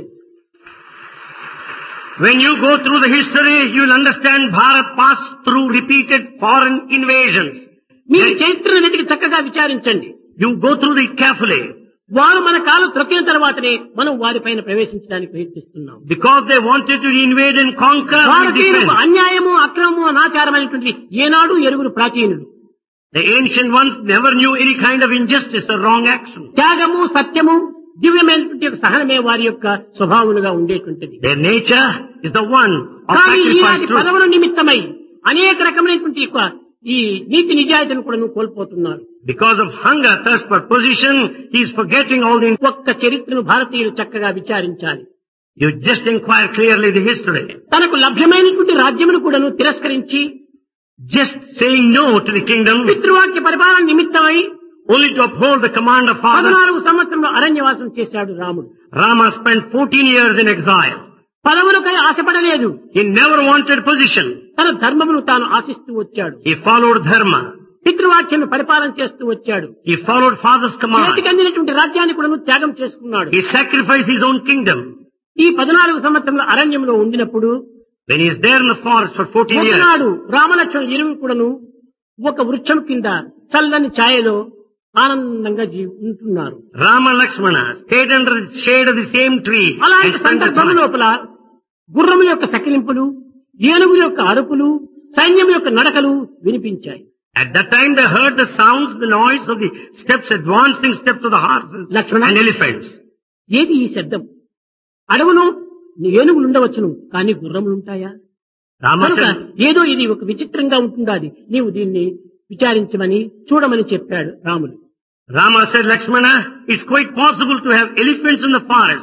When you go through the history, you will understand Bharat passed through repeated foreign invasions. మీరు చరిత్రను వెతికి చక్కగా విచారించండి. You go through it carefully. వారు మన కాలు త్రొక్కిన తర్వాతనే మనం వారిపైన ప్రవేశించడానికి ప్రయత్నిస్తున్నాం. Because they wanted to invade and conquer and భారతీయులకు defend. అన్యాయము, అక్రమము, అనాచారమైనటువంటి ఏనాడు ఎరుగురు ప్రాచీనులు. The ancient ones never knew any kind of injustice or wrong action. త్యాగము, సత్యము, దివ్యమైనటువంటి యొక్క సహనమే వారి యొక్క స్వభావములుగా ఉండేటువంటిది. Their nature is the one of కానీ sacrifice ఈనాటి truth. పదవుల నిమిత్తమై అనేక రకమైనటువంటి యొక్క ఈ నీతి నిజాయితీని కూడా నువ్వు కోల్పోతున్నారు. Because of hunger, thirst for position, he is forgetting all the... ఒక్క చరిత్రను భారతీయులు చక్కగా విచారించాలి. You just inquire clearly the history. తనకు లభ్యమైనటువంటి రాజ్యమును కూడాను తిరస్కరించి Just saying no to the kingdom, పితృవాక్య పరిపాలన నిమిత్తమై only to uphold the command of father. పద్నాలుగు సంవత్సరంలో అరణ్యవాసం చేశాడు రాముడు. Rama spent fourteen years in exile. పదవులకై ఆశపడలేదు. He never wanted position. తన ధర్మమును తాను ఆశిస్తూ వచ్చాడు. He followed dharma. పితృవాక్యం పరిపాలన చేస్తూ వచ్చాడు. He followed father's command. చేతికి అందినటువంటి రాజ్యాన్ని కూడా త్యాగం చేసుకున్నాడు. He sacrificed his own kingdom. ఈ పద్నాలుగు సంవత్సరంలో అరణ్యంలో ఉండినప్పుడు When he is there in the forest for fourteen years, ఒకనాడు రామలక్ష్మణులు ఇరువురు కూడాను ఒక వృక్షం కింద చల్లని ఛాయలో ఆనందంగా జీ- ఉంటున్నారు. Rama and Lakshmana stayed under the shade of the same tree and అలాంటి spent the సందర్భం time. లోపల గుర్రము యొక్క సకిలింపులు, ఏనుగుల యొక్క అరుపులు, సైన్యం యొక్క నడకలు వినిపించాయి. At that time they heard the sounds, the noise of the steps, advancing steps of the horses Lakshmana. and elephants. ఏది ఈ శబ్దం? అడవులో ఏనుగులు ఉండవచ్చును కానీ గుర్రములు ఉంటాయా? Rama కనుక said, ఏదో ఇది ఒక విచిత్రంగా ఉంటుందాది, నీవు దీన్ని విచారించమని చూడమని చెప్పాడు రాముడు. Rama said, Lakshmana, it's quite possible to have elephants in the forest.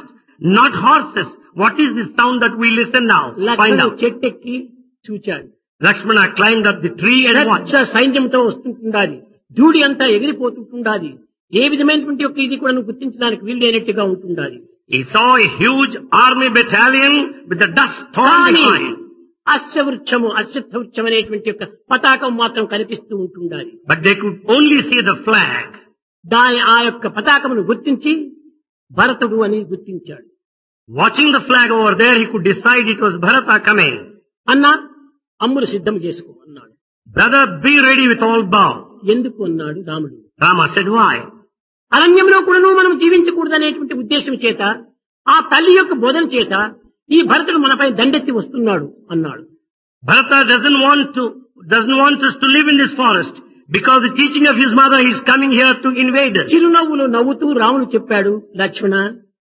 not horses. What is the sound that we listen now? Find లక్ష్మణుడు out. చెట్టెక్కి చూచాడు. Lakshmana climbed up the tree and watched. పెద్ద సైన్యంతో వస్తుంటుండాలి, ధూళి అంతా ఎగిరిపోతుంటుండాలి, ఏ విధమైనటువంటి యొక్క ఇది కూడా నువ్వు గుర్తించడానికి వీలు లేనట్టుగా ఉంటుండాలి. He saw a huge army battalion with the dust thrown కానీ behind. అశ్వవృక్షము అశ్వత్థ వృక్షం అనేటువంటి యొక్క పతాకం మాత్రం కనిపిస్తూ ఉంటుండాలి. But they could only see the flag. దాని ఆ యొక్క పతాకమును గుర్తించి భరతుడు అని గుర్తించాడు. Watching the flag over there, he could decide it was Bharata coming. అన్నా అమ్ములు సిద్ధం చేసుకో అన్నాడు. Brother, be ready with all bow. ఎందుకు అన్నాడు రాముడు. Rama said, why? అరణ్యంలో కూడాను మనం జీవించకూడదనేటువంటి ఉద్దేశం చేత, ఆ తల్లి యొక్క బోధన చేత ఈ భరతుడు మనపై దండెత్తి వస్తున్నాడు అన్నాడు. Bharata doesn't want to, doesn't want us to live in this forest. Because the teaching of his mother, he is coming here to invade us. చిరునవ్వులు నవ్వుతూ రాముడు చెప్పాడు, లక్ష్మణ,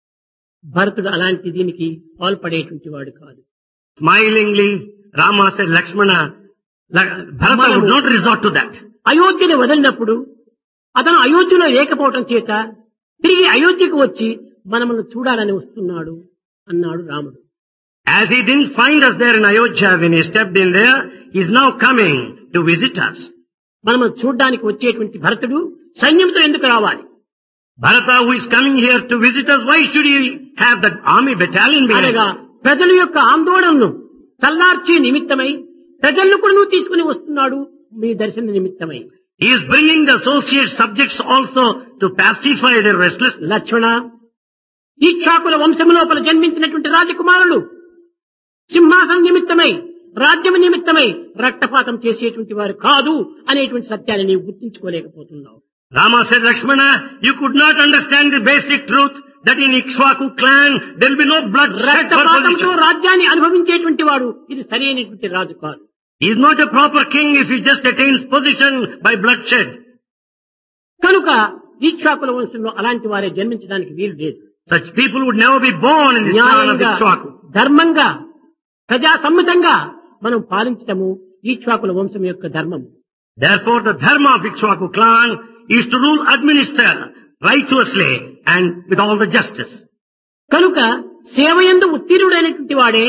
భరతుడు అలాంటి దీనికి పాల్పడేటువంటి వాడు కాదు. Smilingly, Rama said, Lakshmana, La- Bharata would not resort to that. అయోధ్యను వదిలినప్పుడు అతను అయోధ్యలో లేకపోవటం చేత తిరిగి అయోధ్యకు వచ్చి మనమును చూడాలని వస్తున్నాడు అన్నాడు రాముడు. As he didn't find us there in Ayodhya when he stepped in there, he is now coming to visit us. మనము చూడ్డానికి వచ్చేటువంటి భరతుడు సైన్యంతో ఎందుకు రావాలి? Bharata, who is coming here to visit us, why should he have that army battalion behind అనగా him? ప్రజల యొక్క ఆందోళనను చల్లార్చే నిమిత్తమై ప్రజలను కూడా నువ్వు తీసుకుని వస్తున్నాడు మీ దర్శన నిమిత్తమై. He is bringing the associate subjects also to pacify their restlessness. లక్ష్మణ, ఈక్షాకుల వంశము లోపల జన్మించినటువంటి రాజకుమారులు సింహాసనం నిమిత్తమై రాజ్యం నిమిత్తమై రక్తపాతం చేసేటువంటి వారు కాదు అనేటువంటి సత్యాన్ని నీవు గుర్తించుకోలేకపోతున్నావు. Rama said, Lakshmana, you could not understand the basic truth that in Ikshvaku clan there will be no blood shed for రక్తపాతంతో position. రాజ్యాన్ని అనుభవించేటువంటి వాడు ఇది సరైనటువంటి రాజు కాదు. He is not a proper king if he just attains position by bloodshed. కనుక ఈక్షాకుల వంశంలో అలాంటి వారే జన్మించడానికి వీలు లేదు. Such people would never be born in the clan of న్యాయంగా, Ikshvaku. ధర్మంగా, ప్రజాసమ్మతంగా మనం పాలించటము ఈక్షాకుల వంశం యొక్క ధర్మం. Therefore the dharma of Ikshvaku clan is to rule, administer righteously and with all the justice. కనుక సేవయందు ఉత్తీర్ణుడైనటువంటి వాడే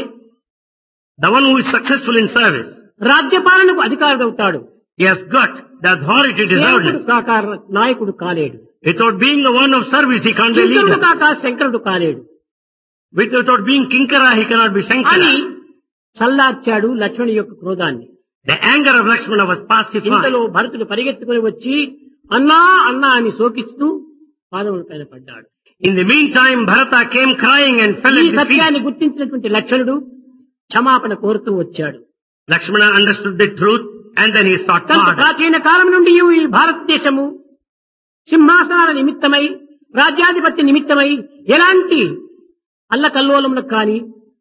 The one who is successful in service, రాజ్యపాలనకు అధికారుడవుతాడు. he has got the authority సేవకుడు deserved. కాక నాయకుడు కాలేడు. Without being the one of service, he can't be a శంకరుడు leader. కాక శంకరుడు కాలేడు Without being Kinkara, he cannot be అని Shankara. చల్లార్చాడు లక్ష్మణుని యొక్క క్రోధాన్ని. The anger of Lakshmana was pacified. ఇంతలో భరతుడు పరిగెత్తుకుని వచ్చి అన్నా అన్నా అని శోకిస్తూ పాదముల పైన పడ్డాడు. In the meantime, Bharata came crying and fell ఈ at the feet. సత్యాన్ని గుర్తించినటువంటి లక్ష్మణుడు క్షమాపణ కోరుతూ వచ్చాడు. Lakshmana understood the truth and then he sought కనుక pardon. ప్రాచీన కాలం నుండి ఈ భారతదేశము సింహాసనాల నిమిత్తమై రాజ్యాధిపత్య నిమిత్తమై ఎలాంటి అల్లకల్లోలములకు కానీ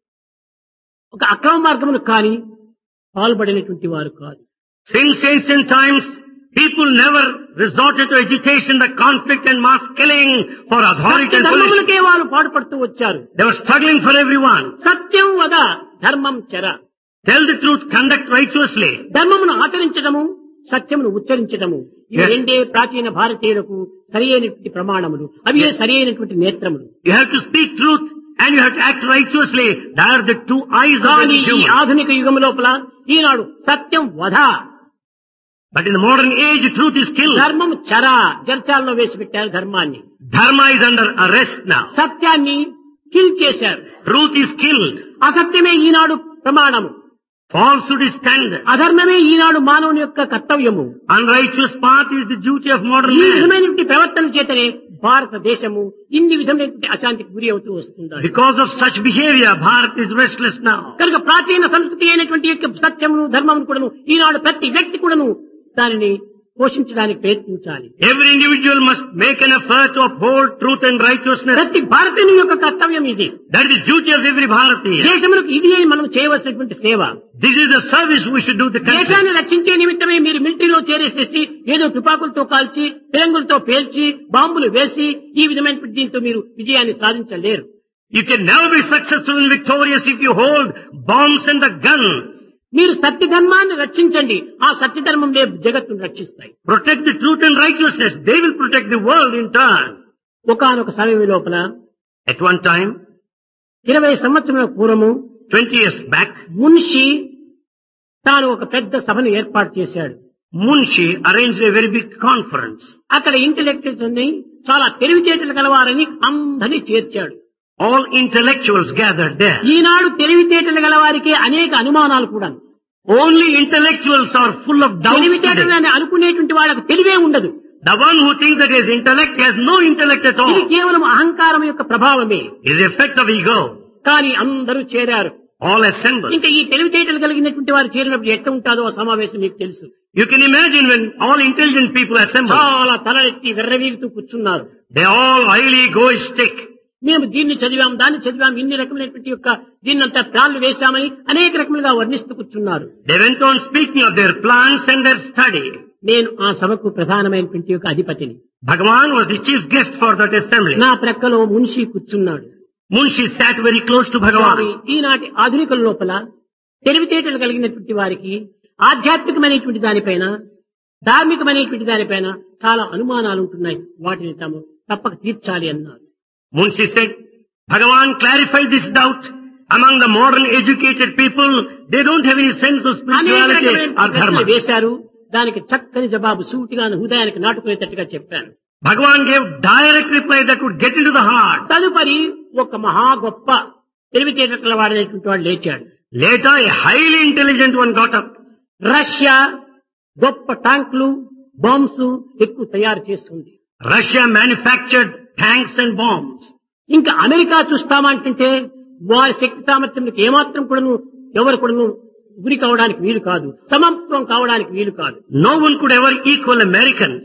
ఒక అక్రమ మార్గములకు కానీ పాల్పడినటువంటి వారు కాదు. Since ancient times, people never resorted to agitation, the conflict and mass killing for authority and position. ధర్మములకే వారు పాటుపడుతూ వచ్చారు. They were struggling for everyone. సత్యం వద ధర్మం చర. Tell the truth, conduct righteously. ధర్మమును ఆచరించడము, సత్యమును ఉచ్చరించడము, ఇవి Yes. రెండే ప్రాచీన భారతీయులకు సరి అయినటువంటి ప్రమాణములు, అవి Yes. సరి అయినటువంటి నేత్రములు. You have to speak truth and you have to act righteously. They are the two eyes of కానీ the ఈ human. ఆధునిక యుగం లోపల ఈనాడు సత్యం వధ, But in the modern age, truth is killed. ధర్మం చర, జర్చాల్లో వేసి పెట్టారు ధర్మాన్ని. Dharma is under arrest now. సత్యాన్ని కిల్ చేశారు. Truth is killed. అసత్యమే ఈనాడు ప్రమాణము, Falsehood is standard. అధర్మమే ఈనాడు మానవుని యొక్క కర్తవ్యము. Unrighteous path is the duty of modern ఈ man. విధమైనటువంటి ప్రవర్తన చేతనే భారతదేశము ఇన్ని విధమైనటువంటి అశాంతికి గురి అవుతూ వస్తుంది. Because of such behavior, Bharat is restless now. కనుక ప్రాచీన సంస్కృతి అయినటువంటి యొక్క సత్యమును ధర్మమును కూడాను ఈనాడు ప్రతి వ్యక్తి కూడాను దానిని పోషించడానికి ప్రయత్నించాలి. Every individual must make an effort to uphold truth and righteousness. ప్రతి భారతీయుని యొక్క కర్తవ్యం ఇది. That is the duty of every Bharatiya. దేశములకు ఇది అని మనం చేయవలసినటువంటి సేవ. This is the service we should do the country. దేశాన్ని రక్షించే నిమిత్తమే మీరు మిలిటరీలో చేరేసేసి ఏదో తుపాకులతో కాల్చి ఫిరంగులతో పేల్చి బాంబులు వేసి ఈ విధమైనటువంటి దీంతో మీరు విజయాన్ని సాధించలేరు. You can never be successful and victorious if you hold bombs and the guns. మీరు సత్య ధర్మాన్ని రక్షించండి, ఆ సత్య ధర్మంలే జగత్తును రక్షిస్తాయి. Protect the truth and righteousness. They will protect the world in turn. ఒకానొక సమయం లోపల At one time, ఇరవై సంవత్సరాల పూర్వము twenty years back, మున్షి తాను ఒక పెద్ద సభను ఏర్పాటు చేశాడు. Munshi arranged a very big conference. అక్కడ ఇంటెలెక్చువల్స్ ని చాలా తెలివితేటలు గలవారని అందరినీ చేర్చాడు. All intellectuals gathered there. ఈనాడు తెలివితేటలు గలవారికి అనేక అనుమానాలు కూడా. Only intellectuals are full of doubt. తెలివితేటలని అనుకునేటువంటి వాళ్ళకు తెలివే ఉండదు. The one who thinks that he has intellect has no intellect at ఇది all. కేవలం అహంకారం యొక్క ప్రభావమే. It is the effect of ego. కానీ అందరూ చేరారు. All assembled. ఇంకా ఈ తెలివితేటలు కలిగినటువంటి వారు చేరినప్పుడు ఎట్లా ఉంటుందో ఆ సమావేశం మీకు తెలుసు. You can imagine when all intelligent people assemble. చాలా తలెత్తి వెర్రవీగుతూ కూర్చున్నారు. They all highly egoistic. మేము దీన్ని చదివాం, దాన్ని చదివాం, ఇన్ని రకమైనటువంటి యొక్క దీన్నంతా ప్లాన్లు వేశామని అనేక రకములుగా వర్ణిస్తూ కూర్చున్నారు. They went on speaking of their plans and their study. నేను ఆ సభకు ప్రధానమైనటువంటి యొక్క అధిపతిని. Bhagavan was the chief guest for that assembly. నా ప్రక్కలో మున్షి కూర్చున్నాడు. Munshi sat very close to Swamy, Bhagavan. ఈనాటి ఆధునికుల లోపల తెలివితేటలు కలిగినటువంటి వారికి ఆధ్యాత్మికమైనటువంటి దానిపైన ధార్మికమైనటువంటి దానిపైన చాలా అనుమానాలు ఉంటున్నాయి. వాటిని తాము తప్పక తీర్చాలి అన్నారు. Munshi said, Bhagavan clarified this doubt. Among the modern educated people, they don't have any sense of అనేక spirituality రకమైన or ప్రశ్నలు dharma. వేశారు. దానికి చక్కని జవాబు సూటిగా హృదయానికి నాటుకునేటట్టుగా చెప్పాను. Bhagavan gave direct reply that would get into the heart. తదుపరి ఒక మహా గొప్ప తెలివితేటల వాడైనటువంటి వాడు లేచాడు. Later, a highly intelligent one got up. Russia గొప్ప ట్యాంకులు, బాంబ్స్ ఎక్కువ తయారు చేస్తుంది. Russia manufactured tanks and bombs. ఇంకా అమెరికా చూస్తామంటుంటే వారి శక్తి సామర్థ్యంకి ఏమాత్రం కూడాను ఎవరు కూడాను గురి కావడానికి వీలు కాదు, సమాప్తం కావడానికి వీలు కాదు. No one could ever equal Americans.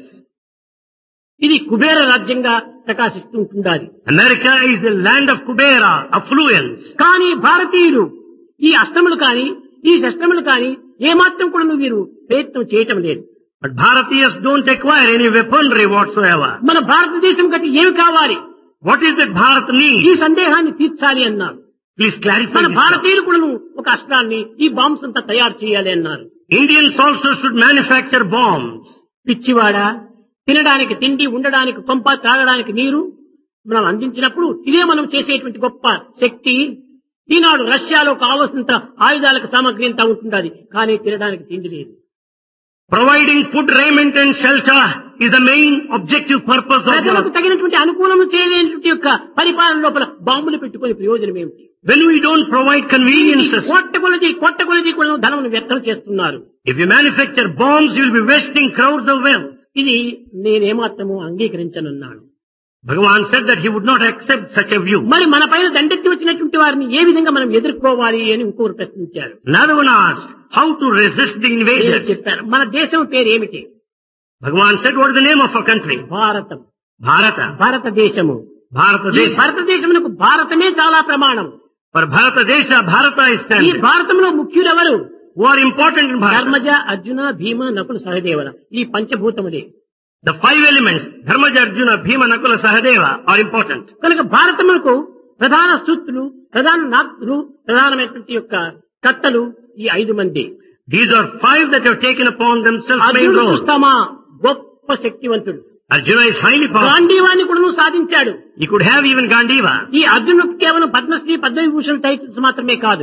ఇది కుబేర రాజ్యంగా ప్రకాశిస్తూ ఉంటుండాలి. America is the land of Kubera, affluence. కానీ భారతీయులు ఈ అస్త్రములు కానీ ఈ శస్త్రములు కానీ ఏమాత్రం కూడా వీరు ప్రయత్నం చేయటం లేదు. But Bharatiyas don't acquire any weaponry whatsoever. మన భారతదేశం గట్టి ఏమి కావాలి, What is that Bharat ఈ needs? సందేహాన్ని తీర్చాలి అన్నారు. Please clarify మన this. భారతీయులు కూడా ఒక అస్త్రాన్ని ఈ బాంబ్స్ అంతా తయారు చేయాలి అన్నారు. Indians also should manufacture bombs. పిచ్చివాడ, తినడానికి తిండి, ఉండడానికి కొంప, త్రాగడానికి నీరు మనం అందించినప్పుడు ఇదే మనం చేసేటువంటి గొప్ప శక్తి. ఈనాడు రష్యాలో కావలసినంత ఆయుధాలకు సామగ్రి అంతా ఉంటుండాలి, కానీ తినడానికి తిండి లేదు. Providing food, raiment and shelter is the main objective purpose of ప్రజలకు Europe. తగినటువంటి అనుకూలము చేయలేనటువంటి యొక్క పరిపాలన లోపల బాంబులు పెట్టుకునే ప్రయోజనం ఏమిటి? When we don't provide conveniences, కోట్ల కొలది కోట్ల కొలది కూడా ధనం వ్యర్థం చేస్తున్నారు. if you manufacture bombs, you will be wasting crowds of wealth. ఇది నేనేమాత్రము అంగీకరించనున్నాను. Bhagavan said that he would not accept such a view. మరి మన పైన దండెత్తి వచ్చినటువంటి వారిని ఏ విధంగా మనం ఎదుర్కోవాలి అని ఇంకొకరు ప్రశ్నించారు. Another one asked how to resist the నేను invaders. చెప్పాను, మన దేశం పేరు ఏమిటి? Bhagavan said, what is the name of our country? Bharatam. Bharata. భారతదేశము. ఈ Bharatadesha. భారతదేశమునకు భారతమే చాలా ప్రమాణం. For Bharatadesha, Bharata is ఈ standard. భారతంలో ముఖ్యులెవరు? Who are important in Bharata? Dharmaja, Arjuna, భీమ, నకుల, సహదేవల ఈ పంచభూతములే. The five elements, Dharmaja, Arjuna, Bhima, Nakula, Sahadeva are important. కనుక భారతములకు ప్రధాన సూత్రులు, ప్రధాన నాయకులు, ప్రధానమైనటువంటి యొక్క కర్తలు ఈ ఐదు మంది. These are five that have taken upon themselves main అర్జునుడు role. చూస్తామా గొప్ప శక్తివంతుడు, Arjuna is highly powerful. గాంధీవాన్ని కూడా సాధించాడు. He could have even Gandiva. ఈ అర్జునుడికి కేవలం పద్మశ్రీ, పద్మవిభూషణ్ టైటిల్స్ మాత్రమే కాదు.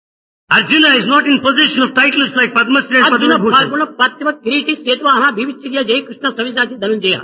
Arjuna is not in possession of titles like Padma Shri and Arjuna Padma Bhushan. పాల్గొన పత్తిమ కిరీటి చేతువాహన భీవిశ్చర్య జయకృష్ణ సవిశాచి ధనుంజయ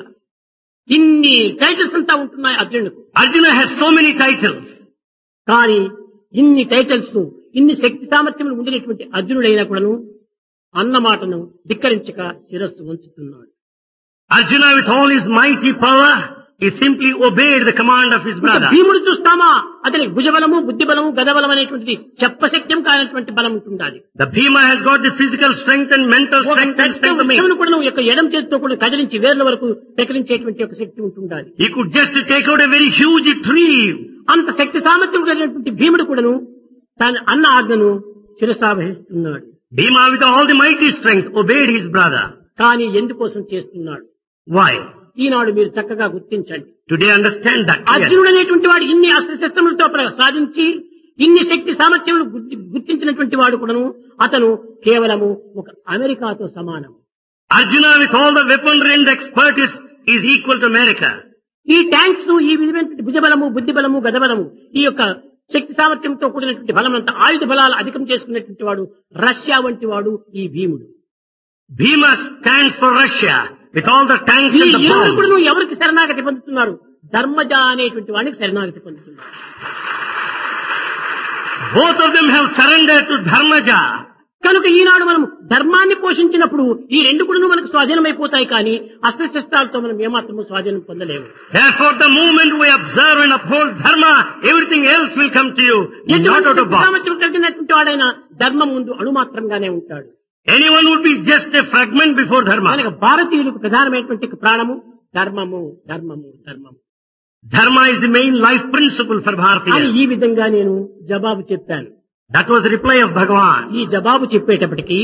ఇన్ని టైటిల్స్ అంతా ఉంటున్నాయి అర్జునుడికి. Arjuna has so many titles. కానీ ఇన్ని టైటిల్స్, ఇన్ని శక్తి సామర్థ్యములు ఉండినటువంటి అర్జునుడైనా కూడాను అన్న మాటను ధిక్కరించక శిరస్సు వంచుతున్నాడు. Arjuna with all his mighty power, he simply obeyed the command of his ఇంకా brother. భీముడు చూస్తామా, అతనికి భుజబలము, బుద్ధిబలము, గదబలం అనేటువంటిది చెప్పశక్యం కానటువంటి బలం ఉంటుండాలి. The Bhima has got the physical strength and mental strength and strength of విషయమును mind. కూడా యొక్క ఎడం చేతితో కూడా కదిలించి వేర్ల వరకు పెకిలించేటువంటి ఒక శక్తి ఉంటుండాలి. He could just take out a very huge tree. అంత శక్తి సామర్థ్యం కలిగినటువంటి భీముడు కూడాను తన అన్న ఆజ్ఞను శిరసావహిస్తున్నాడు. Bhima with all the mighty strength obeyed his brother. కానీ ఎందుకోసం చేస్తున్నాడు? Why? ఈనాడు మీరు చక్కగా గుర్తించండి. Today understand that clearly. అర్జునుడు అనేటువంటి వాడు ఇన్ని అస్త్రశస్త్రములతో ప్ర- సాధించి ఇన్ని శక్తి సామర్థ్యములు గుర్తి- గుర్తించినటువంటి వాడు కూడాను అతను కేవలము ఒక అమెరికాతో సమానం. Arjuna with all the weaponry and expertise is equal to America. ఈ ట్యాంక్స్ ను, ఈ విధమైన భుజబలము, బుద్ధిబలము, గదబలము, ఈ యొక్క శక్తి సామర్థ్యంతో కూడినటువంటి బలమంతా ఆయుధ బలాలు అధికం చేసుకున్నటువంటి వాడు రష్యా వంటి వాడు ఈ భీముడు. Bhima stands for Russia with all the tanks ఈ and the ఇరువురు bombs. కూడా ఎవరికి శరణాగతి పొందుతున్నారు? ధర్మజ అనేటువంటి వాడికి శరణాగతి పొందుతున్నారు. Both of them have surrendered to Dharmaja. కనుక ఈనాడు మనం ధర్మాన్ని పోషించినప్పుడు ఈ రెండు కూడా మనకు స్వాధీనమైపోతాయి, కానీ అస్త్రశస్త్రాలతో మనం ఏమాత్రము స్వాధీనం పొందలేము. Therefore, the moment we observe and uphold Dharma, everything else will come to you. Not ఎటువంటి out of శక్తి box. సామర్థ్యం కలిగినటువంటి వాడైనా ధర్మం ముందు అణుమాత్రంగానే ఉంటాడు. Anyone would be just a fragment before Dharma. కనుక భారతీయులకు ప్రధానమైనటువంటి ప్రాణము ధర్మము, ధర్మము, ధర్మము Dharma is the main life principle for అని Bharatiyas. ఈ విధంగా నేను జవాబు చెప్పాను. That was the reply of Bhagavan. ఈ జవాబు చెప్పేటప్పటికి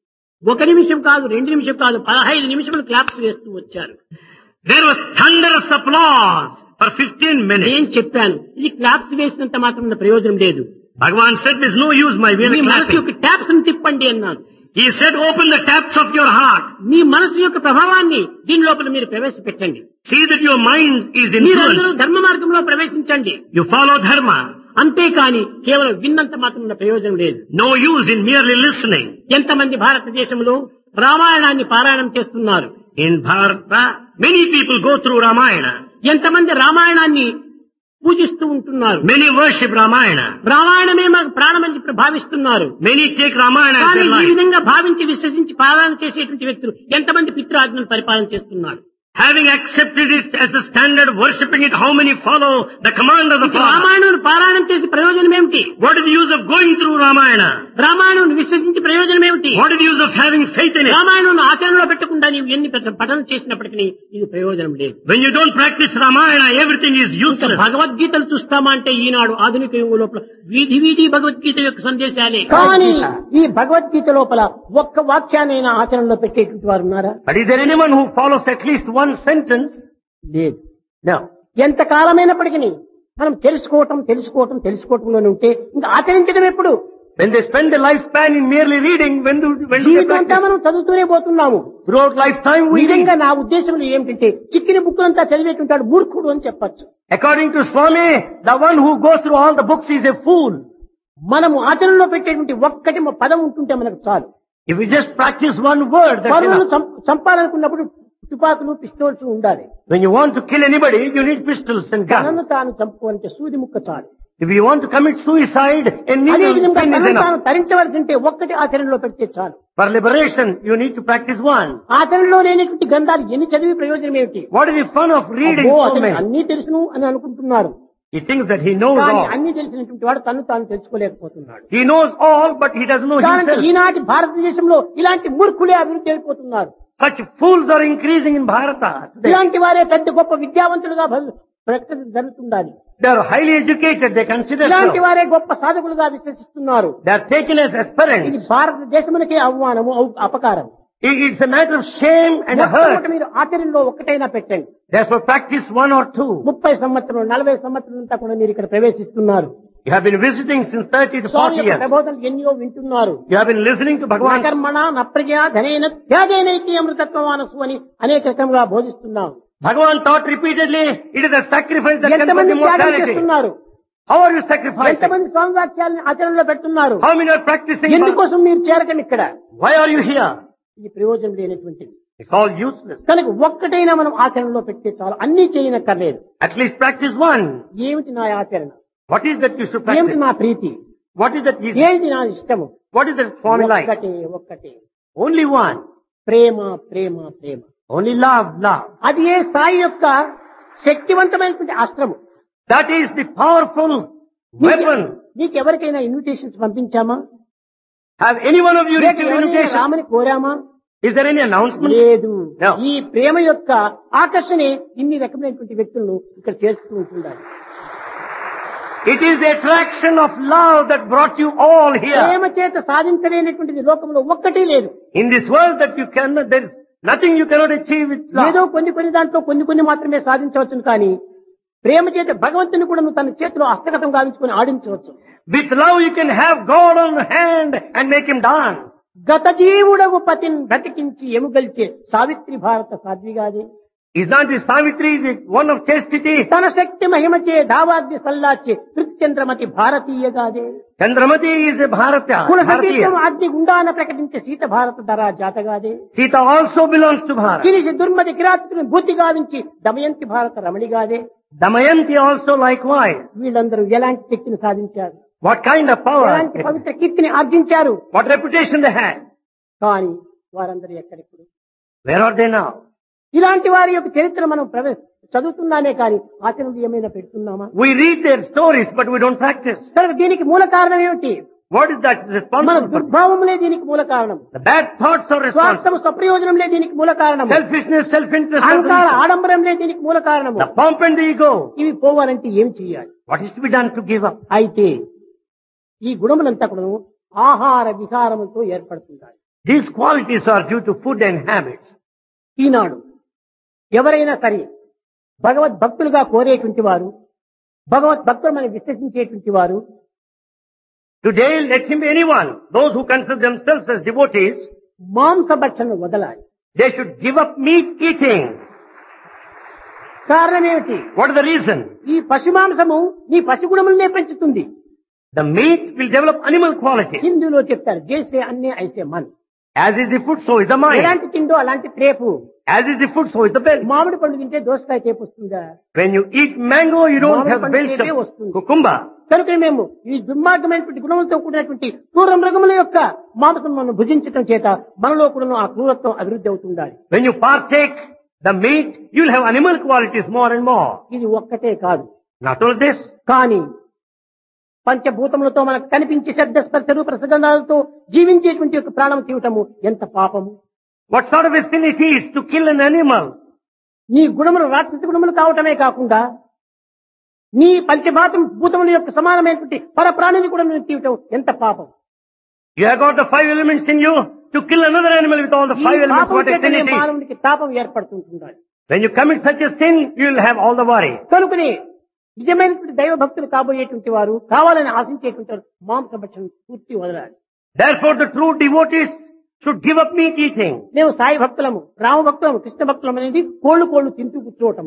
ఒక నిమిషం కాదు, రెండు నిమిషం కాదు, పదహైదు నిమిషములు క్లాప్స్ వేస్తూ వచ్చారు. There was thunderous applause for fifteen minutes. నేను చెప్పాను, ఇది క్లాప్స్ వేసినంత మాత్రం ప్రయోజనం లేదు. Bhagavan said, there's no use my మీ will మనసు clapping. యొక్క ట్యాప్స్ ని తిప్పండి అన్నాను. He said, open the taps of your heart. మీ మనసు యొక్క ప్రభావాన్ని దీని లోపల మీరు ప్రవేశపెట్టండి. See that your mind is మీరందరూ influenced. ధర్మ మార్గంలో ప్రవేశించండి. You follow Dharma. అంతేకాని కేవలం విన్నంత మాత్రం ప్రయోజనం లేదు. No use in merely listening. ఎంతమంది భారతదేశంలో రామాయణాన్ని పారాయణం చేస్తున్నారు? In Bharata, many people go through Ramayana. ఎంతమంది రామాయణాన్ని పూజిస్తూ ఉంటున్నారు? Many worship Ramayana. రామాయణమే మాకు ప్రాణమని చెప్పి భావిస్తున్నారు. Many take Ramayana as కానీ their ఈ life. విధంగా భావించి విశ్వసించి పాలన చేసేటువంటి వ్యక్తులు ఎంతమంది పితృఆజ్ఞను పరిపాలన చేస్తున్నారు? Having accepted it as the standard, worshipping it, how many follow the command of the Father? Ramayanam పారాయణం చేసి ప్రయోజనం ఏమిటి? What is the use of going through Ramayana? Ramayanam విశ్వసించి ప్రయోజనం ఏమిటి? What is the use of having faith in it? Ramayanam ఆచరణలో పెట్టకుండా నీవు ఎన్ని పెద్ద పఠనం చేసినప్పటికీ ఇది ప్రయోజనం లేదు. When you don't practice Ramayana, everything is ఇంకా useless. భగవద్గీతలు చూస్తామా అంటే ఈనాడు ఆధునిక యుగం లోపల వీధి వీధి భగవద్గీత యొక్క సందేశాలే. కానీ ఈ భగవద్గీత లోపల ఒక్క వాక్యాన్నైనా ఆచరణలో పెట్టేటువంటి వారు ఉన్నారా? But is there anyone who follows at least one sentence? లేదు. No. ఎంత కాలమైనప్పటికీ మనం తెలుసుకోవటం తెలుసుకోవటం తెలుసుకోవటంలోనే ఉంటే ఇంకా ఆచరించడం ఎప్పుడు? When they spend a lifespan in merely reading, when do, when do they జీవితం అంతా practice? మనం చదువుతూనే పోతున్నాము. Throughout lifetime we read. నిజంగా నా ఉద్దేశంలో ఏమిటంటే చిక్కిన బుక్కులంతా చదివేటుంటాడు మూర్ఖుడు అని చెప్పచ్చు. According to Swami, the one who goes through all the books is a fool. మనము ఆచరణలో పెట్టేటువంటి ఒక్కటి పదం ఉంటుంటే మనకు చాలు. If we just practice one word, that's పరులను enough. చంపాలనుకున్నప్పుడు తుపాకులు పిస్తోల్స్ ఉండాలి. When you want to kill anybody, you need pistols and తనను guns. తాను చంపుకోవాలంటే సూది ముక్క చాలు. If you want to commit suicide, a అదే needle విధంగా pin is తనను తాను enough. తరించవలసింటే ఒక్కటి ఆచరణలో పెడితే చాలు. For liberation, you need to practice one. ఆచరణలో లేనటువంటి గ్రంథాలు ఎన్ని చదివి ప్రయోజనం ఏమిటి? What is the fun of reading అబ్బో, so అతనికి many? అన్నీ తెలుసును అని అనుకుంటున్నారు. He thinks that he knows కానీ all. అన్ని తెలిసినటువంటి వాడు తను తాను తెలుసుకోలేకపోతున్నాడు. He knows all, but he doesn't know కాబట్టి himself. ఈనాటి భారతదేశంలో ఇలాంటి మూర్ఖులే అభివృద్ధి అయిపోతున్నారు. Such fools are increasing in Bharata today. ఇలాంటి వారే పెద్ద గొప్ప విద్యావంతులుగా భవి- ప్రకటన జరుగుతుండాలి. They are highly educated, they consider ఇలాంటి so. వారే గొప్ప సాధకులుగా విశ్వసిస్తున్నారు. They are taken as ఇది aspirants. భారతదేశమునకే అవమానము అవ- అపకారం. It- It's a matter of shame and మొట్టమొదట hurt. మీరు ఆచరణలో ఒక్కటైనా పెట్టండి. Therefore practice one or two. ముప్పై సంవత్సరం నలభై సంవత్సరం అంతా కూడా మీరు ఇక్కడ ప్రవేశిస్తున్నారు. You have been visiting since thirty to Swamy forty యొక్క years. ప్రబోధనలు ఎన్నో వింటున్నారు. You have been listening to Bhagavan. కర్మణ నప్రజా ధనేన త్యాగేనైతి అమృతత్వమానసు అని అనేక రకంగా బోధిస్తున్నాం. Bhagavan taught repeatedly, it is a sacrifice that can bring ఎంతమంది త్యాగం immortality. చేస్తున్నారు? How are you sacrificing? ఎంతమంది స్వామి వాక్యాలను ఆచరణలో పెడుతున్నారు? How many are practicing? ఎందుకోసం మీరు చేరటం ఇక్కడ? Why are you here? ఇది ప్రయోజనం లేనటువంటిది. It's all useless. కనుక ఒక్కటైనా మనం ఆచరణలో పెడితే చాలు, అన్ని చేయనక్కర్లేదు. At least practice one. ఏమిటి నా ఆచరణ? What is that you should ఏమిటి practice? నా ప్రీతి? What is that easy? ఏమిటి నా ఇష్టము? What is that Swami like? ఒక్కటే ఒక్కటే Only one. ప్రేమ ప్రేమ ప్రేమ. Only love, love. అది ఏ సాయి యొక్క శక్తివంతమైనటువంటి అస్త్రము. That is the powerful weapon. నీకు ఎవరికైనా ఇన్విటేషన్స్ పంపించామా? Have any one of you లేక received ఎవరైనా invitation? రామని కోరామా? Is there any announcement? లేదు. No. ఈ ప్రేమ యొక్క ఆకర్షణే ఇన్ని రకమైనటువంటి వ్యక్తులను ఇక్కడ చేస్తూ ఉంటుండాలి. It is the attraction of love that brought you all here. ప్రేమ చేత సాధించలేనటువంటిది లోకంలో ఒక్కటి లేదు. In this world that you cannot, there is nothing you cannot achieve with ఏదో love. కొన్ని కొన్ని దాంట్లో కొన్ని కొన్ని మాత్రమే సాధించవచ్చును, కానీ ప్రేమ చేత భగవంతుని కూడా నువ్వు తన చేతిలో హస్తగతం గావించుకొని ఆడించవచ్చు. With love you can have God on hand and make him dance. గత జీవుడగు పతిని బ్రతికించి ఎముగల్చే సావిత్రి భారత సాధ్విగాదే. Is not the Savitri the one of chastity? తన శక్తి మహిమచే దావాగ్ని సల్లాచే కృత్చంద్రమతి భారతీయగాదే. Chandramati is a Bharata. కుల సతీత్వం Bharatiya. అగ్ని గుండాన ప్రకటించే సీత భారత ధరా జాతగాదే. Sita also belongs to Bharat. కిరిసి దుర్మతి కిరాతుని బుద్ధి గావించి దమయంతి భారత రమణిగాదే. Damayanti also likewise. వీళ్ళందరూ ఎలాంటి శక్తిని సాధించారు, What kind of ఎలాంటి power? పవిత్ర కీర్తిని ఆర్జించారు. What reputation they had? కానీ వారందరూ ఎక్కడిప్పుడు. Where are they now? ఇలాంటి వారి యొక్క చరిత్ర మనం ప్రవే- చదువుతున్నామే కానీ ఆచరణలు ఏమైనా పెడుతున్నామా? We read their stories, but we don't practice. కనుక దీనికి మూల కారణం ఏమిటి? What is that మన responsible for? దుర్భావములే దీనికి మూల కారణం. The bad thoughts are responsible. స్వార్థము స్వప్రయోజనంలే దీనికి మూల కారణం. Selfishness, self-interest, are the అహంకార reason. ఆడంబరంలే దీనికి మూల కారణము. The pomp and the ego. ఇవి పోవాలంటే ఏం చెయ్యాలి? What is to be done to give up? అయితే ఈ గుణములంతా కూడా ఆహార విహారములతో ఏర్పడుతుంటాయి. These qualities are due to food and habits. ఈనాడు ఎవరైనా సరే భగవద్ భక్తులుగా కోరేటువంటి వారు, భగవద్ భక్తులు మనం విశ్వసించేటువంటి వారు Today, let him be anyone. Those who consider themselves as devotees, మాంస భక్షణను వదలాలి. they should give up meat eating. కారణం ఏమిటి? What is the reason? ఈ పశు మాంసము నీ పశు గుణములనే పెంచుతుంది. The meat will develop animal qualities. హిందీలో చెప్తారు జైసే అన్నే ఐసే Mann. As is the food, so is the mind. ఎలాంటి తిండో అలాంటి రేపు. As is the food, so is the belly. మామిడి పండు తింటే దోసకాయ తేపు వస్తుందా? When you eat mango, you don't మామిడి have పండు belch తేపే of వస్తుంది. cucumber. కనుక మేము ఈ దుర్మార్గమైనటువంటి గుణములతో కూడినటువంటి క్రూర మృగముల యొక్క మాంసం మనం భుజించటం చేత మనలో కూడా ఆ క్రూరత్వం అభివృద్ధి అవుతుండాలి. When you partake the meat, you'll have animal qualities more and more. ఇది ఒక్కటే కాదు. Not only this, కానీ పంచభూతములతో మనకు కనిపించే శబ్ద స్పర్శ రూప రసగంధాలతో జీవించేటువంటి యొక్క ప్రాణం తీయటము ఎంత పాపము. what sort of a sin it is to kill an animal. నీ గుణములు రాక్షస గుణములు కావటమే కాకుండా నీ పంచభాతం భూతముల యొక్క సమానమైనటువంటి పర ప్రాణిని కూడా నువ్వు తీయటం ఎంత పాపం. You have got the five elements in you to kill another animal with all the ఈ five elements. పాపం What a sin చేతనే it is. మానవునికి తాపం ఏర్పడుతుంటుండాలి. When you commit such a sin, you will have all the worry. కనుకనే నిజమైనటువంటి దైవ భక్తులు కాబోయేటువంటి వారు కావాలని ఆశించేటువంటి వారు మాంస భక్షణం పూర్తి వదలాలి. Therefore, the true devotees should give up meat eating. మేము సాయి భక్తులము, రామ భక్తులము, కృష్ణ భక్తులం అనేది కోళ్లు కోళ్లు తింటూ కూర్చోవటము.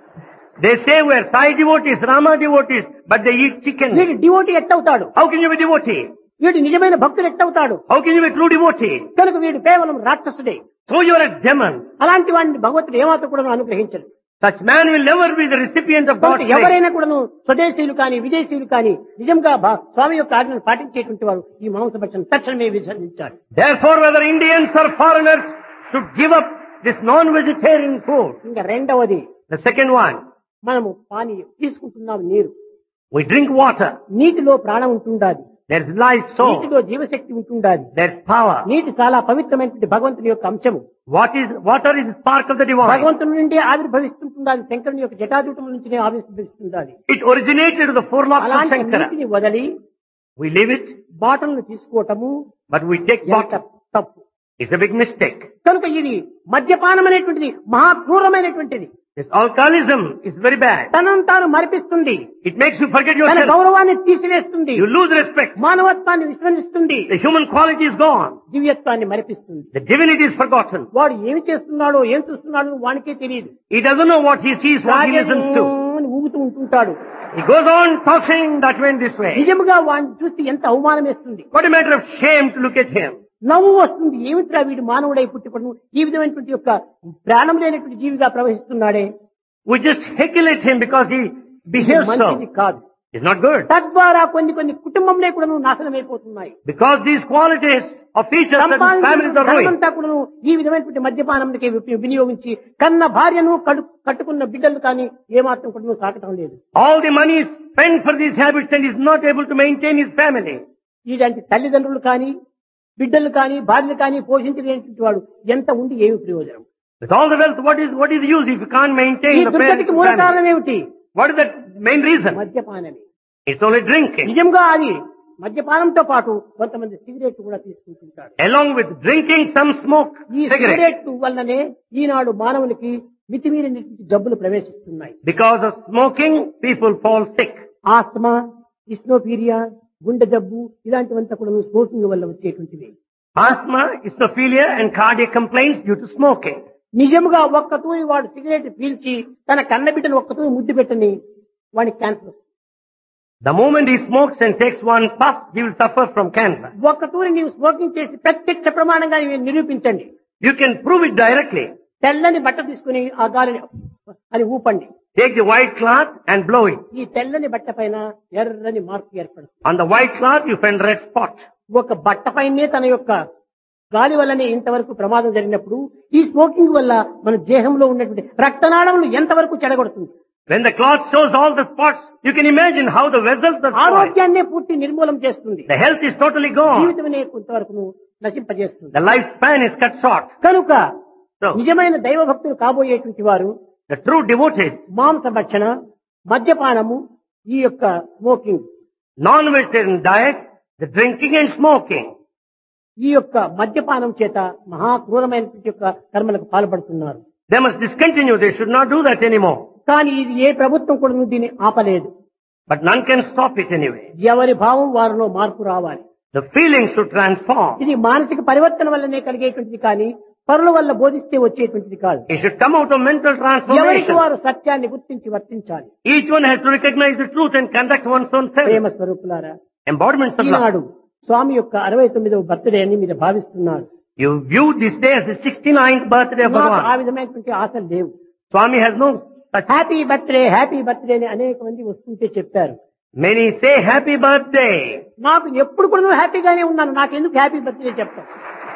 They say we are Sai devotees, Rama devotees, but they eat chicken. వీడి డివోటీ ఎట్టవుతాడు? How can you be devotee? వీడు నిజమైన భక్తులు ఎట్టవుతాడు? How can you be true devotee? కనుక వీడు కేవలం రాక్షసుడే. So you are a demon. అలాంటి వాడిని భగవంతుడు ఏమాత్రం కూడా అనుగ్రహించడు. Such man will never be the recipient of God's కాబట్టి grace. ఎవరైనా కూడాను స్వదేశీయులు కానీ విదేశీయులు కానీ నిజంగా భా- స్వామి యొక్క ఆజ్ఞను పాటించేటువంటి వారు ఈ మాంస భక్షణ తక్షణమే విసర్జించాలి. Therefore, whether Indians or foreigners should give up this non-vegetarian food. ఇంకా రెండవది, The second one, మనము పానీయం తీసుకుంటున్నాం నీరు. we drink water. నీటిలో ప్రాణం ఉంటుండాలి. There is life soul. నీటిలో జీవశక్తి ఉంటుండాలి. There is power. నీటి చాలా పవిత్రమైనటువంటి భగవంతుని యొక్క అంశము. What is water is the spark of the divine. భగవంతుని నుండి ఆవిర్భవిస్తుండాలి. శంకరుని యొక్క జటాజూటం నుంచి ఆవిర్భవిస్తుండాలి. It originated with the four locks of అలాంటి Shankara. నీటిని వదలి We leave it, బాటలను తీసుకోవటము but we take ఎంత water. తప్పు. It's a big mistake. కనుక ఇది మద్యపానం అనేటువంటిది మహా క్రూరమైనటువంటిది. This alcoholism is very bad. తనను తాను మరిపిస్తుంది. It makes you forget తన yourself. గౌరవాన్ని తీసివేస్తుంది. You lose respect. మానవత్వాన్ని విస్మరిస్తుంది. The human quality is gone. దివ్యత్వాన్ని మరిపిస్తుంది. The divinity is forgotten. వాడు ఏమి చేస్తున్నాడో ఏం చూస్తున్నాడో వానికే తెలియదు. He doesn't know what he sees, what he listens to. అని ఊగుతూ ఉంటుంటాడు. He goes on talking that way and this way. నిజముగా వాడిని చూస్తే ఎంత అవమానం వేస్తుంది. What a matter of shame to look at him. నవ్వు వస్తుంది. ఏమిట్రా వీడు మానవుడై పుట్టిపడు ఈ విధమైనటువంటి యొక్క ప్రాణం లేనటువంటి జీవిగా ప్రవహిస్తున్నాడే. We just heckle at him because he behaves మంచిది so. కాదు. It's not good. తద్వారా కొన్ని కొన్ని కుటుంబంలో కూడా నాశనం అయిపోతున్నాయి. Because these qualities of each of certain families are ruined. ధనమంతా కూడా ఈ విధమైనటువంటి మద్యపానంకి వినియోగించి కన్న భార్యను కడు కట్టుకున్న బిడ్డలు కానీ ఏమాత్రం కూడా సాకటం లేదు. All the money is spent for these habits and is not able to maintain his family. ఇలాంటి తల్లిదండ్రులు కానీ బిడ్డలు కానీ భార్యలు కానీ పోషించలేనటువంటి వాడు ఎంత ఉండి ఏమి ప్రయోజనం? With all the wealth, what is what is the use if you can't ఈ maintain the parents' దుర్గతికి మూల family? కారణం ఏమిటి? What is the main reason? మద్యపానమే. It's only drinking. నిజంగా అది మద్యపానంతో పాటు కొంతమంది సిగరెట్ కూడా తీసుకుంటుంటారు. Along with drinking, some smoke ఈ cigarette. సిగరెట్ వల్లనే ఈనాడు మానవునికి మితిమీరినటువంటి జబ్బులు ప్రవేశిస్తున్నాయి. Because of smoking, people fall sick. Asthma, eosinophilia, గుండె జబ్బు ఇలాంటివంతా కూడా స్మోకింగ్ వల్ల వచ్చేటువంటివి. Asthma, eosinophilia and cardiac complaints due to smoking. నిజముగా ఒక్కతూరి వాడు సిగరెట్ పీల్చి తన కన్నబిడ్డను ఒక్కతూరి ముద్దు పెట్టని వాడికి క్యాన్సర్ వస్తుంది. The moment he smokes and takes one puff, he will suffer from cancer. ఒక్కతూరి నీవు స్మోకింగ్ చేసి ప్రత్యక్ష ప్రమాణంగా నీవు నిరూపించండి. You can prove it directly. తెల్లని బట్ట తీసుకుని ఆ గాలిని అని ఊపండి. Take the white cloth and blow it. ఈ తెల్లని బట్ట పైన ఎర్రని మార్పు ఏర్పడుతుంది. On the white cloth, you find red spot. ఒక బట్ట పైనే తన యొక్క గాలి వల్లనే ఇంతవరకు ప్రమాదం జరిగినప్పుడు ఈ స్మోకింగ్ వల్ల మన దేహంలో ఉన్నటువంటి రక్తనాళములు ఎంతవరకు చెడగొడుతుంది. When the cloth shows all the spots, you can imagine how the vessels are spoiled. ఆరోగ్యాన్నే పూర్తి నిర్మూలం చేస్తుంది. The health is totally gone. జీవితమే కొంతవరకు నశింపజేస్తుంది. The lifespan is cut short. కనుక So, నిజమైన దైవ భక్తులు కాబోయేటువంటి వారు the true devotees, మాంస భక్షణ, మద్యపానము, ఈ యొక్క smoking, non-vegetarian diet, the drinking and smoking, ఈ యొక్క మద్యపానం చేత మహా క్రూరమైనటువంటి యొక్క కర్మలకు పాల్పడుతున్నారు. they must discontinue. They should not do that anymore. కానీ ఇది ఏ ప్రభుత్వం కూడా దీన్ని ఆపలేదు. But none can stop it anyway. ఎవరి భావం వారిలో మార్పు రావాలి. The feelings should transform. ఇది మానసిక పరివర్తన వల్లనే కలిగేటువంటిది కానీ పరుల వల్ల బోధిస్తే వచ్చేటువంటిది కాదు. It should come out of mental ఎవరికి transformation. వారు సత్యాన్ని గుర్తించి వర్తించాలి. Each one has to recognize the truth and conduct one's own self. ప్రేమ స్వరూపులారా, Embodiments of love. ఈనాడు స్వామి యొక్క అరవై తొమ్మిదవ బర్త్డే అని మీరు భావిస్తున్నారు. You view this day as the sixty-ninth birthday of నాకు ఆ Bhagavan. విధమైనటువంటి ఆశలు లేవు. Swami has no such. Happy birthday happy birthday అని అనేక మంది వస్తుంటే చెప్పారు. Many say happy birthday. నాకు ఎప్పుడు కూడా హ్యాపీగానే ఉన్నాను, నాకెందుకు హ్యాపీ బర్త్డే చెప్తాను.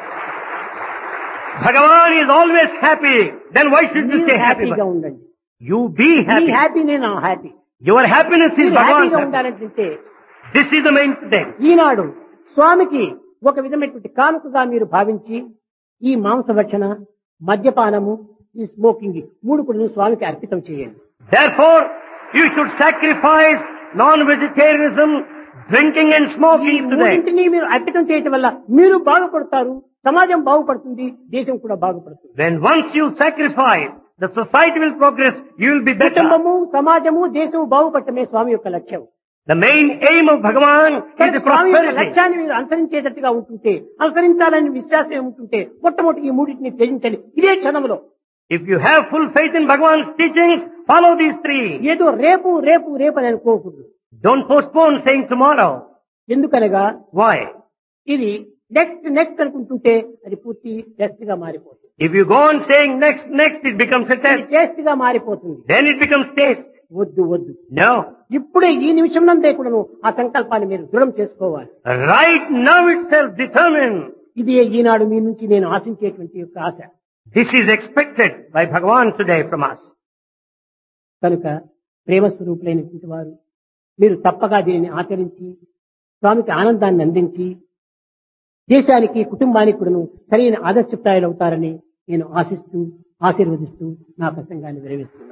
Bhagavan is always happy. Then why should you say happy హ్యాపీగా birthday? ఉండండి. You be మీ happy. హ్యాపీనే నా హ్యాపీ. Your happiness is మీరు హ్యాపీగా Bhagavan's happiness. ఉండాలంటే This is the main thing. ఈనాడు స్వామికి ఒక విధమైనటువంటి కానుకగా మీరు భావించి ఈ మాంసభక్షణ, మద్యపానము, ఈ స్మోకింగ్ మూడు కూడా స్వామికి అర్పితం చేయండి. Therefore, you should sacrifice non-vegetarianism, drinking and ఈ smoking today. మూడింటిని మీరు అర్పితం చేయటం వల్ల మీరు బాగుపడతారు, సమాజం బాగుపడుతుంది, దేశం కూడా బాగుపడుతుంది. When once you sacrifice, the society will progress, you will be better. కుటుంబము, సమాజము, దేశము బాగుపడటమే స్వామి యొక్క లక్ష్యం. The main aim of Bhagavan is కనుక the స్వామి యొక్క prosperity. లక్ష్యాన్ని మీరు అనుసరించేటట్టుగా ఉంటుంటే, అనుసరించాలని విశ్వాసం ఉంటుంటే మొట్టమొదటి ఈ మూడింటిని త్యజించండి ఇదే క్షణంలో. If you have full faith in Bhagavan's teachings, follow these three. ఏదో రేపు రేపు రేపు అని అనుకోకూడదు. Don't postpone saying tomorrow. ఎందుకనగా Why? ఇది నెక్స్ట్ నెక్స్ట్ అనుకుంటుంటే అది పూర్తి టెస్ట్ గా మారిపోతుంది. If you go on saying next, next, it becomes a అది test. టెస్ట్ గా మారిపోతుంది. Then it becomes taste. వద్దు వద్దు, No. ఇప్పుడే ఈ నిమిషం నందే కూడాను ఆ సంకల్పాన్ని మీరు దృఢం చేసుకోవాలి. Right now itself determine. ఇది ఈనాడు మీ నుంచి నేను ఆశించేటువంటి యొక్క ఆశ. This is expected by Bhagavan today from us. కనుక ప్రేమ స్వరూపులైనటువంటి వారు మీరు తప్పగా దీనిని ఆచరించి స్వామికి ఆనందాన్ని అందించి దేశానికి, కుటుంబానికి కూడాను సరైన ఆదర్శప్రాయాలు అవుతారని నేను ఆశిస్తూ ఆశీర్వదిస్తూ నా ప్రసంగాన్ని విరమిస్తున్నాను.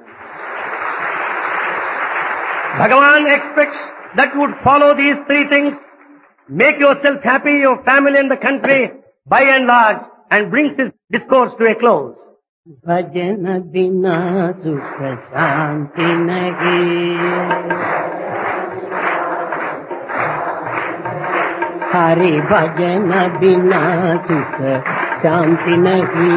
Bhagavan expects that you would follow these three things, make yourself happy, your family and the country by and large, and brings his discourse to a close. భజన బినా సుఖ శాంతి నహి, హరి భజన బినా సుఖ శాంతి నహి,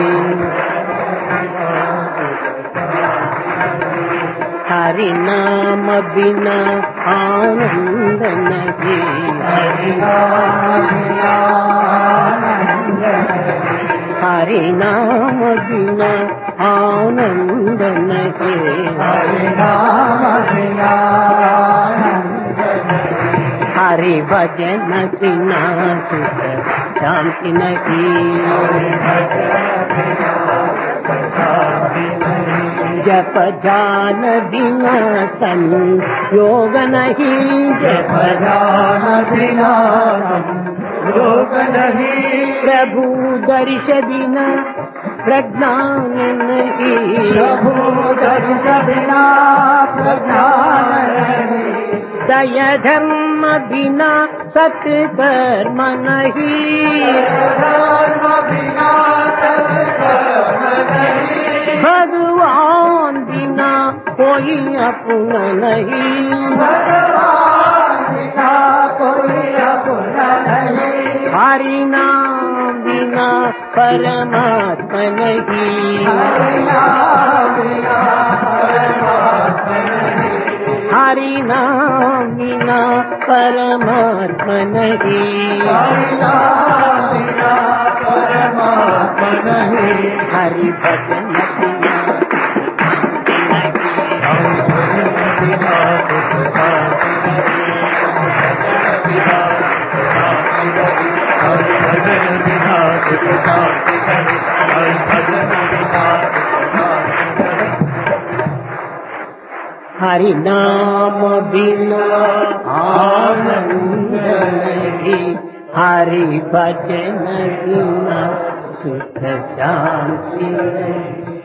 హరి నామ బినా ఆనంద నహి, హరి హరి నామ బినా ఆనంద నహి, హరి భజన బినా సుఖ శాంతి నహి, జప ధ్యాన బినా సంయోగ నహి, జప ధ్యాన బినా योग नहीं, प्रभु दर्श बिना प्रज्ञान नहीं, प्रभु दर्श बिना प्रज्ञान नहीं, दया धर्म बिना सत्कर्म नहीं, धर्म बिना सत्कर्म नहीं, भगवान बिना कोई अपना नहीं, भगवान बिना कोई अपना नहीं, हरि नाम बिना बिना परमात्मा नहीं, हरि नाम बिना परमात्मा नहीं, हरि भजन बिना हरि नाम बिना आनंद नहीं, हरि भजन बिना सुख शांति नहीं।